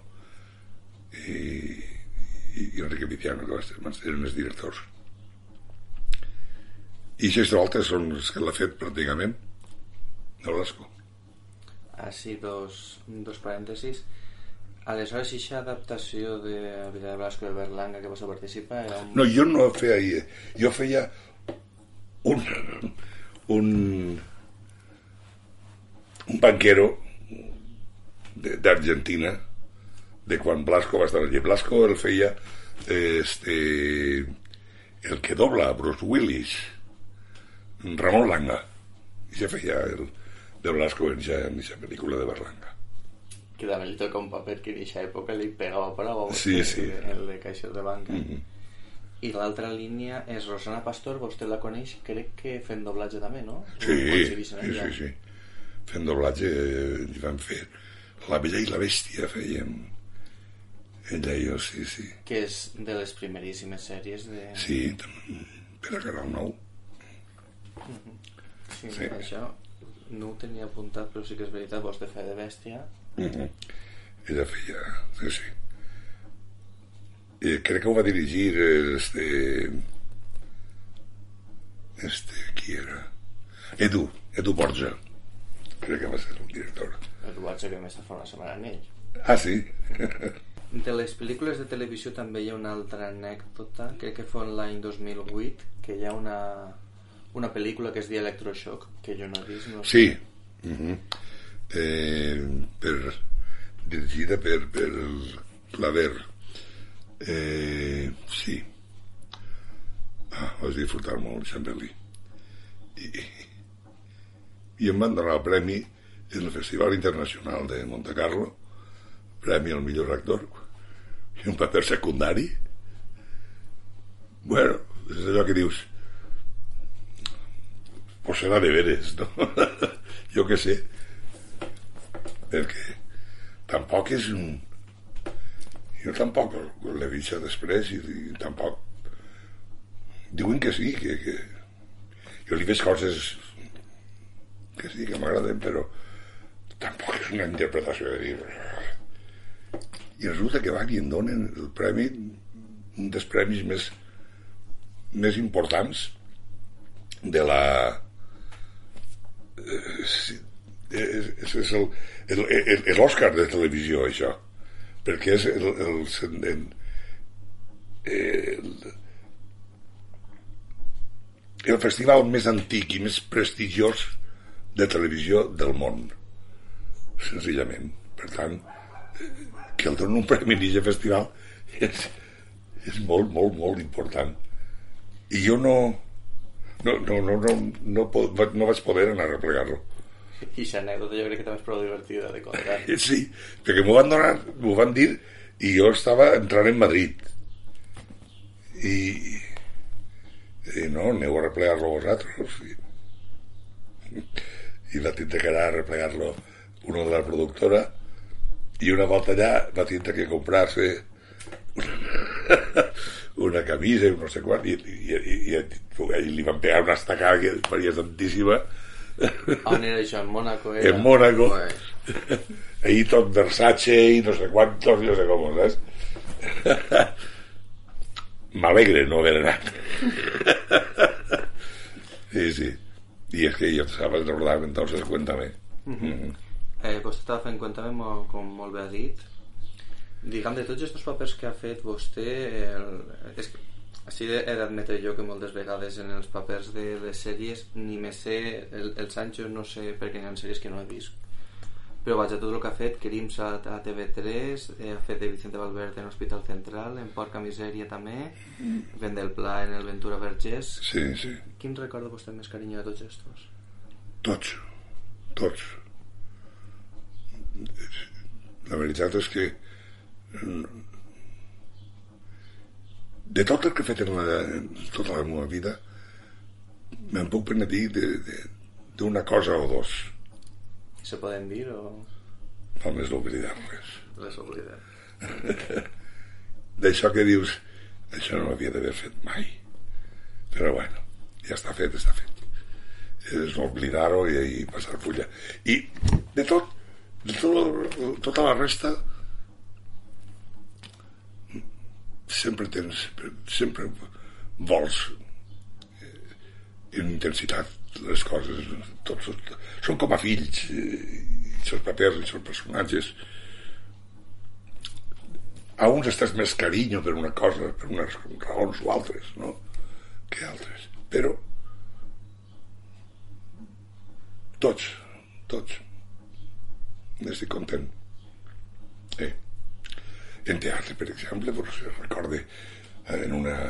[SPEAKER 4] i Enrique Viciano, que eren els directors, i aquestes altres són els que l'ha fet pràcticament de Blasco.
[SPEAKER 3] Sí, dos parèntesis. Aleshores, aquesta adaptació de la vida de Blasco de Berlanga que vas a participar era un...
[SPEAKER 4] No, jo no feia, jo feia un banquero d'Argentina de quan Blasco va estar allí. Blasco el feia el que dobla a Bruce Willis, Ramon Langa, i se feia el de Blasco en aquesta pel·lícula de Berlanga,
[SPEAKER 3] que també li toca un paper que en aquesta època li pegava prou
[SPEAKER 4] sí.
[SPEAKER 3] el de caixer de banca. I l'altra línia és Rosana Pastor, vostè la coneix, crec que fent doblatge també, no?
[SPEAKER 4] Sí. Fent doblatge hi vam fer La Bella i la Bèstia, fèiem ella i jo, sí.
[SPEAKER 3] Que és de les primeríssimes sèries de...
[SPEAKER 4] Sí, per a Canal 9.
[SPEAKER 3] Sí. Això no ho tenia apuntat, però sí que és veritat, vostè feia de bèstia.
[SPEAKER 4] Ella feia... Sí. Crec que ho va dirigir qui era? Edu Borja, crec que va ser el director.
[SPEAKER 3] Edu Borja, que més fa una setmana en ell.
[SPEAKER 4] Ah, sí?
[SPEAKER 3] De les pel·lícules de televisió també hi ha una altra anècdota, crec que fou l'any 2008, que hi ha una pel·lícula que es diu Electroshock, que jo no he vist. No sé.
[SPEAKER 4] Sí. Dirigida per Claver. Sí. Vaig disfrutar molt Chambelí. I em van donar el premi en el Festival Internacional de Montecarlo, premi al millor actor, i un paper secundari. Bueno, és allò que dius, pues serà de veres, no? Jo què sé, perquè tampoc és un... Jo tampoc l'he vist després i tampoc... Diuen que sí, que... Jo li veig coses que sí, que m'agraden, però tampoc és una interpretació de dir... I resulta que van i em donen el premi, un dels premis més importants de la... És l'Òscar de televisió, això, perquè és el festival més antic i més prestigiós de televisió del món, senzillament. Per tant, que el donen un premi en aquest festival és molt, molt, molt important. I jo no vaig poder anar a replegar-lo.
[SPEAKER 3] I aquesta anècdota jo crec que també és prou divertida de contar.
[SPEAKER 4] Sí, perquè m'ho van dir i jo estava entrant en Madrid i no, aneu a replegar-lo vosaltres i va tindre que anar a replegar-lo uno de la productora i una volta allà va tindre que comprar-se una camisa i no sé quant i li van pegar una estacada que faria tantíssima.
[SPEAKER 3] On era això? En Mónaco?
[SPEAKER 4] En Mónaco. Ahí tot Versace i no sé quantos, no sé com, saps? M'alegre no haver anat. Sí. I és que jo estava recordant, entonces, cuéntame.
[SPEAKER 3] Vostè estava fent Cuéntame, com molt bé ha dit. Diguem, de tots aquests papers que ha fet vostè, és que així he d'admetre jo que moltes vegades en els papers de les sèries ni me sé el Sancho, no sé, perquè hi ha sèries que no he vist, però vaja, tot el que ha fet, Crims a TV3, ha fet de Vicente Valverde en Hospital Central, en Porca Misèria també, Vendelpla en el Ventura Vergés.
[SPEAKER 4] Sí.
[SPEAKER 3] Quin recorda vostè més carinyo de tots estos?
[SPEAKER 4] Tots. La veritat és que de tot el que he fet en tota la meva vida me'n puc permetre dir d'una cosa o dos.
[SPEAKER 3] Se poden dir o...?
[SPEAKER 4] Només l'oblidar-les.
[SPEAKER 3] Les oblidem.
[SPEAKER 4] D'això que dius, això no l'havia d'haver fet mai. Però bueno, ja està fet. És oblidar-ho i passar fulla. I de tota la resta sempre vols en intensitat les coses, tots són com a fills, els seus papers, els seus personatges. A uns estàs més carinyo per una cosa, per unes raons o altres, no? Que altres, però tots n'estic content. En teatre, per exemple, pues, recorde en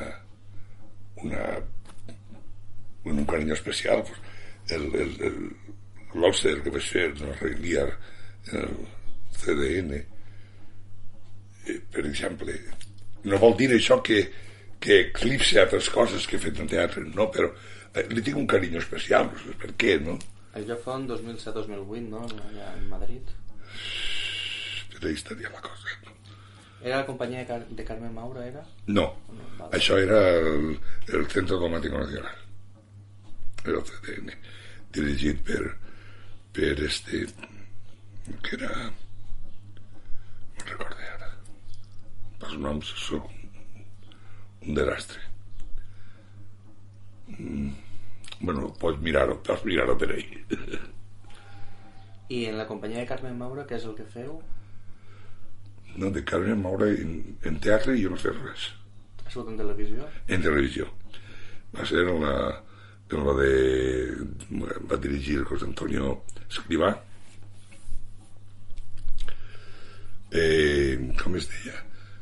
[SPEAKER 4] un carinyo especial pues, l'Òster que vaig fer no reguiar el CDN, per exemple. No vol dir això que que eclipse altres coses que he fet en teatre, no, però li tinc un carinyo especial, no sé per què, no?
[SPEAKER 3] Allò fa en 2007-2008, no? Allà en Madrid.
[SPEAKER 4] Per ahí estaria la cosa.
[SPEAKER 3] Era la companyia de Carmen Maura, era?
[SPEAKER 4] No,
[SPEAKER 3] vale.
[SPEAKER 4] això era el Centro Dramático Nacional. Era el CDN, dirigit per este, que era... no recordé ara. Els noms són un desastre. Bueno, pots mirar-ho per ahí.
[SPEAKER 3] I en la companyia de Carmen Maura, què és el que feu?
[SPEAKER 4] No, de Carmen Maura en teatre jo no sé res.
[SPEAKER 3] Ha sigut en televisió?
[SPEAKER 4] En televisió. Va ser en la de... va dirigir José Antonio Escrivá. Com es deia?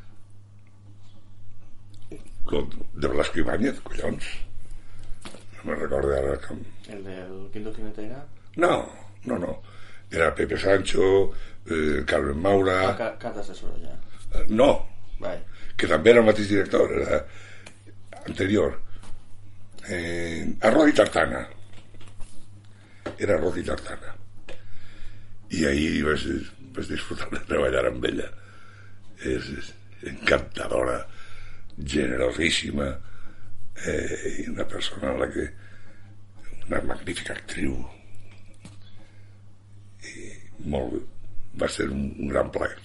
[SPEAKER 4] De Blasco Ibáñez, collons. No me'n recordo ara com...
[SPEAKER 3] El del Quinto Jinete era?
[SPEAKER 4] No. Era Pepe Sancho, Carmen Maura...
[SPEAKER 3] Cartes de Sorolla.
[SPEAKER 4] No,
[SPEAKER 3] Vai.
[SPEAKER 4] que també era el mateix director, era anterior. Arroz i Tartana. Era Arroz i Tartana. I ahir vaig disfrutar de treballar amb ella. És encantadora, generosíssima, i una persona a la que... una magnífica actriu. I va ser un gran plaer.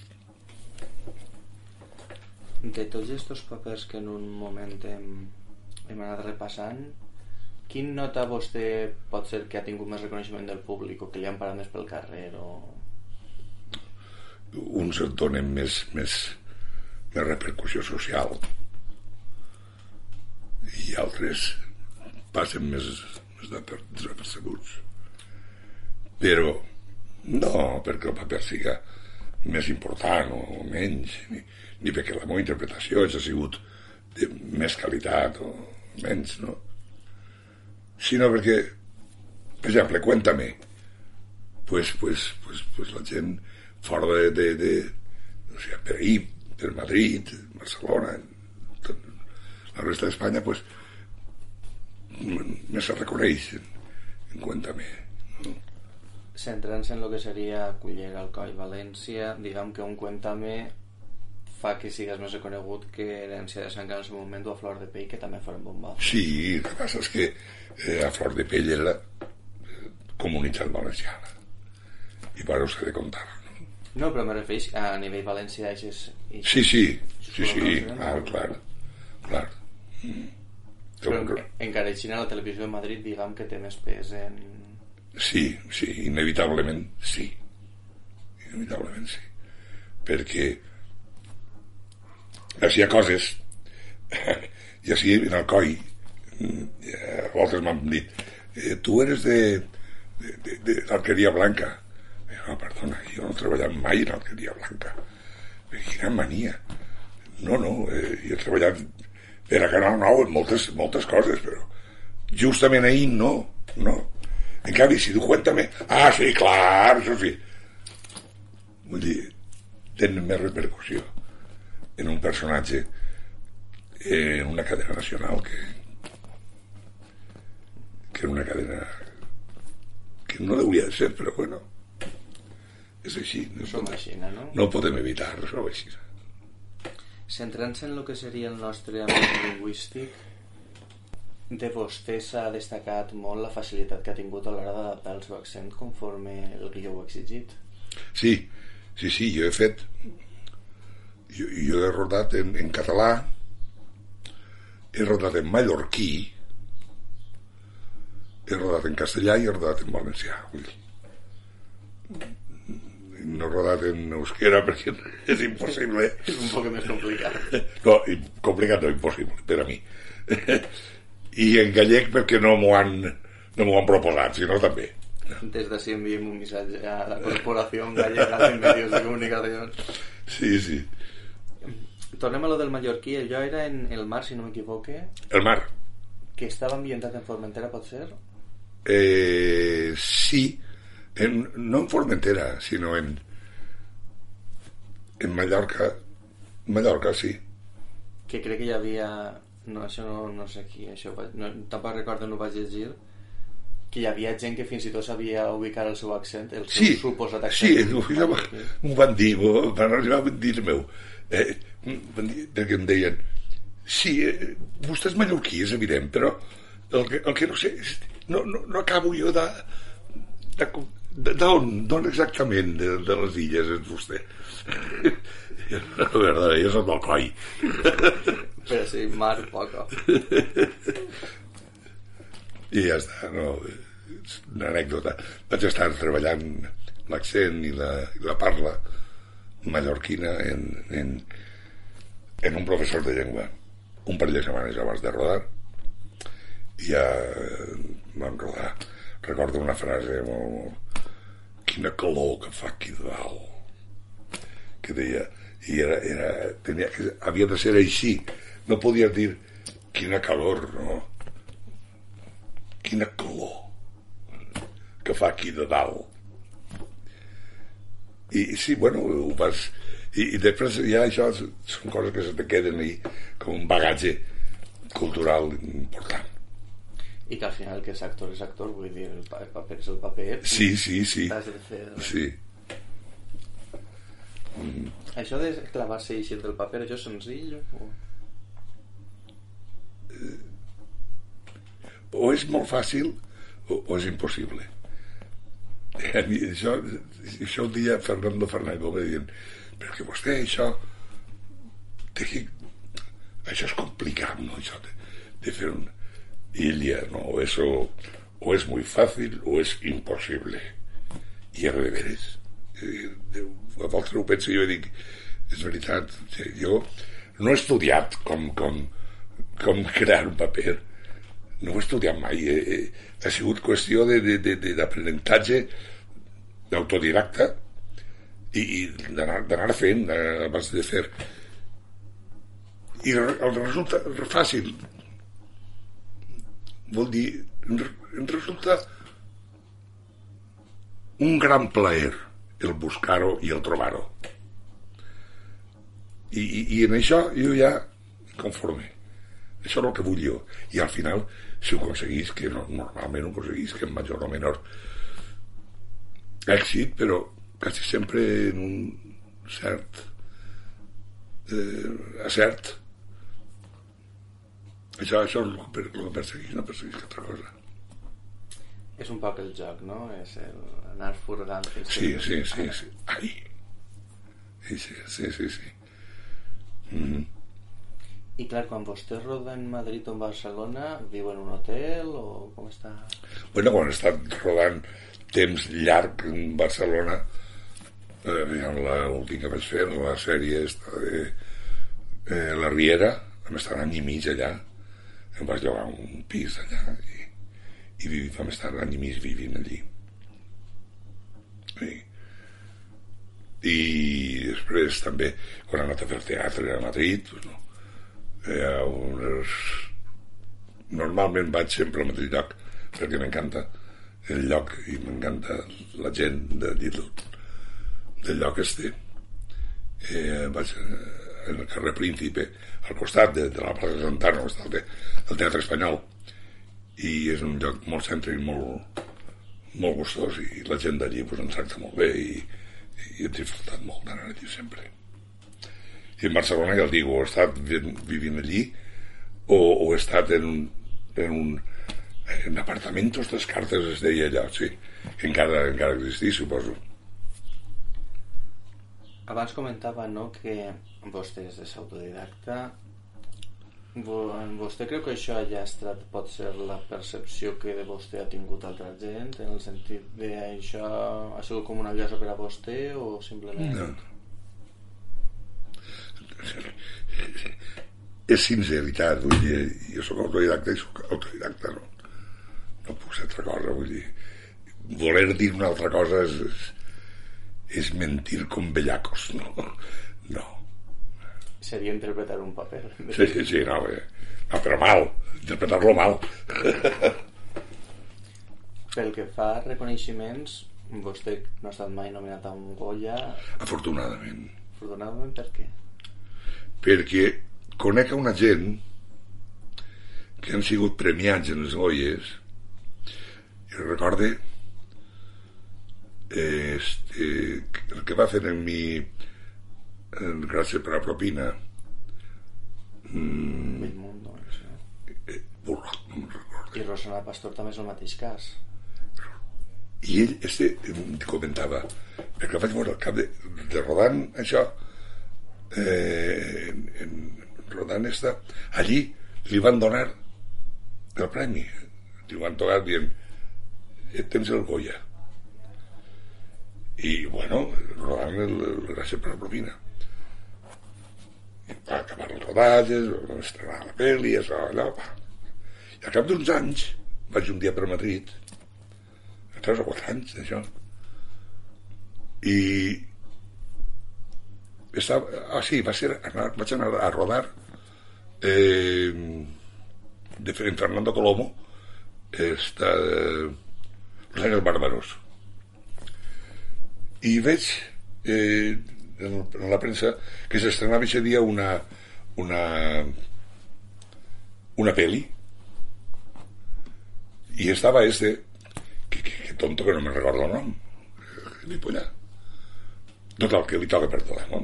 [SPEAKER 3] De tots aquests papers que en un moment hem anat repassant, quin nota vostè pot ser que ha tingut més reconeixement del públic o que li han parat més pel carrer o...
[SPEAKER 4] Uns et donen més repercussió social i altres passen més desapercebuts, però no perquè el paper siga més important o menys, ni perquè la meva interpretació hagi sigut de més qualitat o menys, no, sinó perquè, per exemple, Cuéntame, pues la gent fora de o sigui, per ahí, per Madrid, Barcelona, la resta d'Espanya, pues més se reconeix en Cuéntame, no?
[SPEAKER 3] Centrant-se en el que seria Cullera, Alcoi, València, diguem que un Cuéntame fa que sigues més reconegut que Herència de Sang en el seu moment o a Flor de Pell, que també foren bombats.
[SPEAKER 4] Sí, el que passa és que a Flor de Pell era comunitat valenciana i per ho s'ha de comptar, no?
[SPEAKER 3] No, però me refereix a nivell valencià
[SPEAKER 4] Sí, clar.
[SPEAKER 3] Però encara així a la televisió de Madrid diguem que té més pes en...
[SPEAKER 4] Sí, inevitablement sí, perquè hi ha coses i així en Alcoi a voltes m'han dit tu eres de l'Alqueria Blanca. No, perdona, jo no he treballat mai en l'Alqueria Blanca. Quina mania. No, jo he treballat per a Canal 9 en moltes coses, però justament ahir no. En canvi, si tu Cuéntame... Ah, sí, clar, això sí. Vull dir, tenen més repercussió en un personatge en una cadena nacional que en una cadena que no hauria de ser, però bueno, és així. No ho podem evitar, som així.
[SPEAKER 3] Centrant-se en el que seria el nostre àmbit lingüístic, de vostè s'ha destacat molt la facilitat que ha tingut a l'hora d'adaptar el seu accent conforme el guió ho ha exigit.
[SPEAKER 4] Sí, jo he fet jo he rodat en català, he rodat en mallorquí, he rodat en castellà i he rodat en valencià. No he rodat en euskera perquè és impossible.
[SPEAKER 3] És un poc més complicat.
[SPEAKER 4] No, complicat no, impossible per a mi. I en gallec perquè no m'ho han proposat, sinó també.
[SPEAKER 3] Des d'ací enviem un missatge a la Corporació Gallega de Medios de Comunicació.
[SPEAKER 4] Sí.
[SPEAKER 3] Tornem a lo del mallorquí. Allò era en el mar, si no m'equivoque.
[SPEAKER 4] El mar.
[SPEAKER 3] Que estava ambientat en Formentera, pot ser?
[SPEAKER 4] Sí. No en Formentera, sinó en Mallorca. Mallorca, sí.
[SPEAKER 3] Que crec que hi havia... No, això no sé qui, això tampoc recordo, no ho vaig llegir, que hi havia gent que fins i tot sabia ubicar el seu accent, el seu suposat accent.
[SPEAKER 4] Sí, m'ho van dir, van arribar a dir meu, perquè em deien, sí, vostè és mallorquí, és evident, però el que no sé, no acabo jo d'on exactament de les illes és vostè. La verdad, jo soc del Coi.
[SPEAKER 3] Però sí, mar poca.
[SPEAKER 4] I ja està, no, és una anècdota. Vaig estar treballant l'accent i la parla mallorquina en un professor de llengua un parell de setmanes abans de rodar, i ja vam rodar. Recordo una frase molt... Quina calor que fa aquí dalt, que deia, i havia de ser així, no podia dir quina calor, no, quina calor que fa aquí de dalt. I sí, bueno, ho vas, i després ja això són coses que se te queden ahí com un bagatge cultural important.
[SPEAKER 3] I que al final que és actor, vull dir, el paper és el paper.
[SPEAKER 4] Sí.
[SPEAKER 3] T'has de fer...
[SPEAKER 4] Sí.
[SPEAKER 3] Això de clavar-se i eixir del paper, això és senzill?
[SPEAKER 4] O és molt fàcil o és impossible. Això el dia Fernando Fernández va dir, perquè vostè això és complicat, no? Això de fer un... Y ella, no, eso o es muy fácil o es imposible. I és de veres. A voltes ho penso jo i dic, és veritat, jo no he estudiat com crear un paper, no ho he estudiat mai, ha sigut qüestió d'aprenentatge, d'autodidacta, i d'anar fent abans de fer, i el resulta fàcil. Vol dir, em resulta un gran plaer el buscar-ho i el trobar-ho. I en això jo ja conforme. Això és el que vull jo. I al final, si ho aconseguís, que normalment ho aconseguís, que en major o menor èxit, però quasi sempre en un cert acert. Això és el que perseguís, no perseguís altra cosa.
[SPEAKER 3] És un poc el joc, no? És anar furgant.
[SPEAKER 4] Sí. Ai. Sí.
[SPEAKER 3] I clar, quan vostè roda en Madrid o en Barcelona, viu en un hotel o com està?
[SPEAKER 4] Bueno, quan he estat rodant temps llarg en Barcelona, l'últim que vaig fer, la sèrie de La Riera, vam estar un any i mig allà, em vaig llogar un pis allà i vam estar un any i mig vivint allí. I després també, quan he anat a fer teatre a Madrid, normalment vaig sempre al mateix lloc perquè m'encanta el lloc i m'encanta la gent del lloc este. Vaig en el carrer Príncipe, al costat de la plaça Santana, al costat del Teatre Espanyol, i és un lloc molt cèntric, molt gustós, i la gent d'allí ens tracta molt bé i he disfrutat molt d'anar allí sempre. I en Barcelona, ja el dic, o he estat vivint allí o he estat en apartamentos Descartes, es deia allò, sí, que encara existís, suposo.
[SPEAKER 3] Abans comentava, no?, que vostè és autodidacta. Vostè creu que això ja pot ser la percepció que de vostè ha tingut altra gent, en el sentit de això ha sigut com una llosa per a vostè o simplement...
[SPEAKER 4] No. És sinceritat, vull dir, jo soc autodidacta i soc autodidacta, no puc ser altra cosa, vull dir, voler dir una altra cosa és mentir com bellacos, no.
[SPEAKER 3] Seria interpretar un paper.
[SPEAKER 4] Sí, no, però mal, interpretar-lo mal.
[SPEAKER 3] Pel que fa a reconeixements, vostè no ha estat mai nominat a un Goya.
[SPEAKER 4] Afortunadament.
[SPEAKER 3] Afortunadament, per què?
[SPEAKER 4] Perquè conec a una gent que han sigut premiats en les Goyes, i recorde el que va fer en mi gràcies per la propina
[SPEAKER 3] Bellmundo,
[SPEAKER 4] Burro, no me'n recordo.
[SPEAKER 3] i Rosana Pastor també és el mateix cas.
[SPEAKER 4] I ell em comentava, perquè vaig veure al cap de rodant això, rodant allí li van donar el premi, li van tocar dient tens el Goya, i bueno, rodant gràcies per la propina, i va acabar els rodatges, va estrenar la pel·li, això, allò, i al cap d'uns anys vaig un dia per Madrid, 3 o 4 anys d'això, i vaig anar a rodar de Fernando Colomo Los Años Bárbaros, i veig en la premsa que s'estrenava aquest dia una peli, i estava que tonto que no me recordo el nom, ni polla, total, que li toca per telèfon,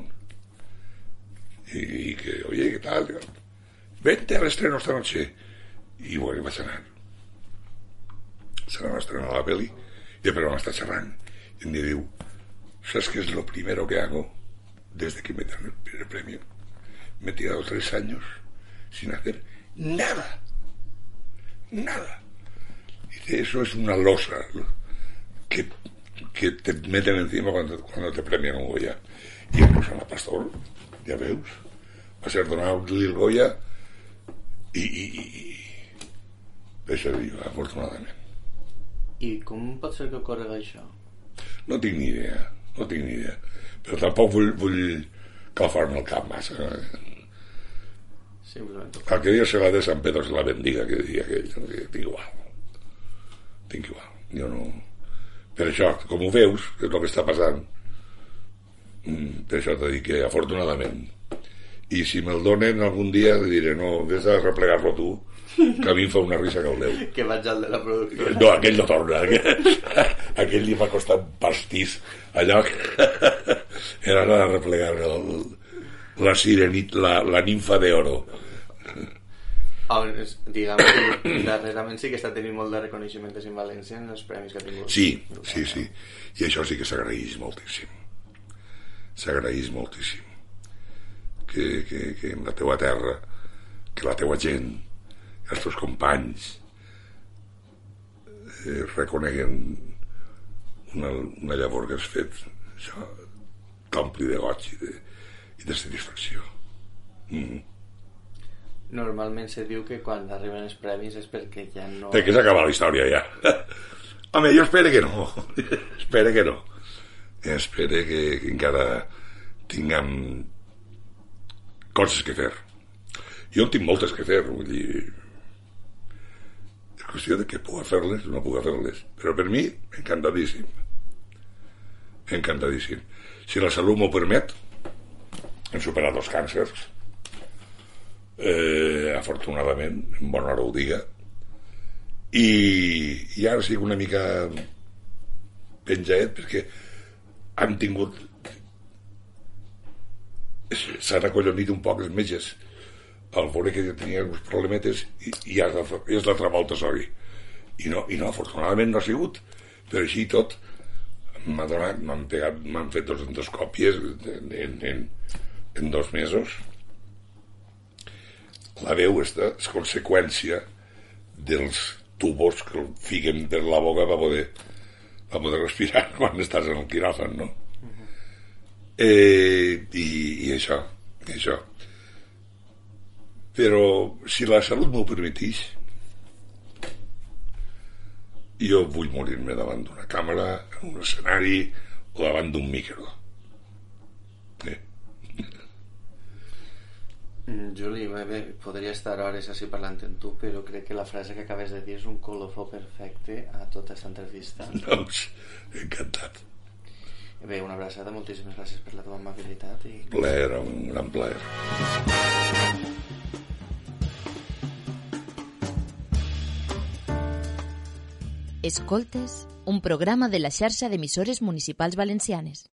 [SPEAKER 4] y que, oye, ¿qué tal? Vente al estreno esta noche. Y bueno, vaig anar. Se van a estrenar la peli y el programa está xerrant y me diu, ¿sabes qué es lo primero que hago desde que me dan el premio? Me he tirado 3 años sin hacer nada. Y eso es una losa que te meten encima cuando te premian un Goya. Y el Rosana Pastor, ja veus, va ser donar-li el Goya i això diu, afortunadament.
[SPEAKER 3] I com pot ser que ocorre això?
[SPEAKER 4] No tinc ni idea, però tampoc vull calfar-me el cap massa.
[SPEAKER 3] Simplement.
[SPEAKER 4] El que dia serà de Sant Pedro se la bendiga, que diria aquell, tinc igual. Jo no... Per això, com ho veus, que és el que està passant, per això t'he dit que afortunadament, i si me'l donen algun dia diré, no, vés a replegar-lo tu, que a mi em fa una risa que el Déu.
[SPEAKER 3] Que vaig al de la producció.
[SPEAKER 4] No, aquell no torna, aquell li va costar un pastís, allò que era anar a replegar la sirenit, la ninfa d'oro.
[SPEAKER 3] Diguem que darrerament sí que està tenint molt de reconeixement en València en els premis que ha tingut.
[SPEAKER 4] Sí, i això sí que s'agraeix moltíssim, que en la teua terra, que la teua gent, els teus companys reconeguen una llavor que has fet, això t'ompli de goig i de satisfacció.
[SPEAKER 3] Normalment se diu que quan arriben els premis és perquè ja no...
[SPEAKER 4] Perquè s'ha acabat la història ja. Home, jo espero que no. Espero que encara tinguem coses que fer. Jo en tinc moltes que fer, vull dir... És qüestió de que puc fer-les o no puc fer-les. Però per mi, encantadíssim. Si la salut m'ho permet, hem superat els càncers, afortunadament, en bona hora ho diga, i ara estic una mica penjaet perquè han tingut, s'han acollonit un poc els metges al veure que tenia uns problemetes i és l'altra volta, sorry, i no, afortunadament no ha sigut, però així tot m'han fet 2 endoscòpies en 2 mesos. La veu és conseqüència dels tubos que el fiquen per la boca per poder respirar quan estàs en el quiròfan, no? I això. Però si la salut m'ho permeteix, jo vull morir-me davant d'una càmera, en un escenari o davant d'un micro.
[SPEAKER 3] Juli, podria estar hores així parlant amb tu, però crec que la frase que acabes de dir és un colofó perfecte a tota aquesta entrevista.
[SPEAKER 4] Doncs, encantat.
[SPEAKER 3] Bé, una abraçada, moltíssimes gràcies per la teva amabilitat.
[SPEAKER 4] Un gran plaer.
[SPEAKER 5] Escoltes, un programa de la xarxa d'emissores municipals valencianes.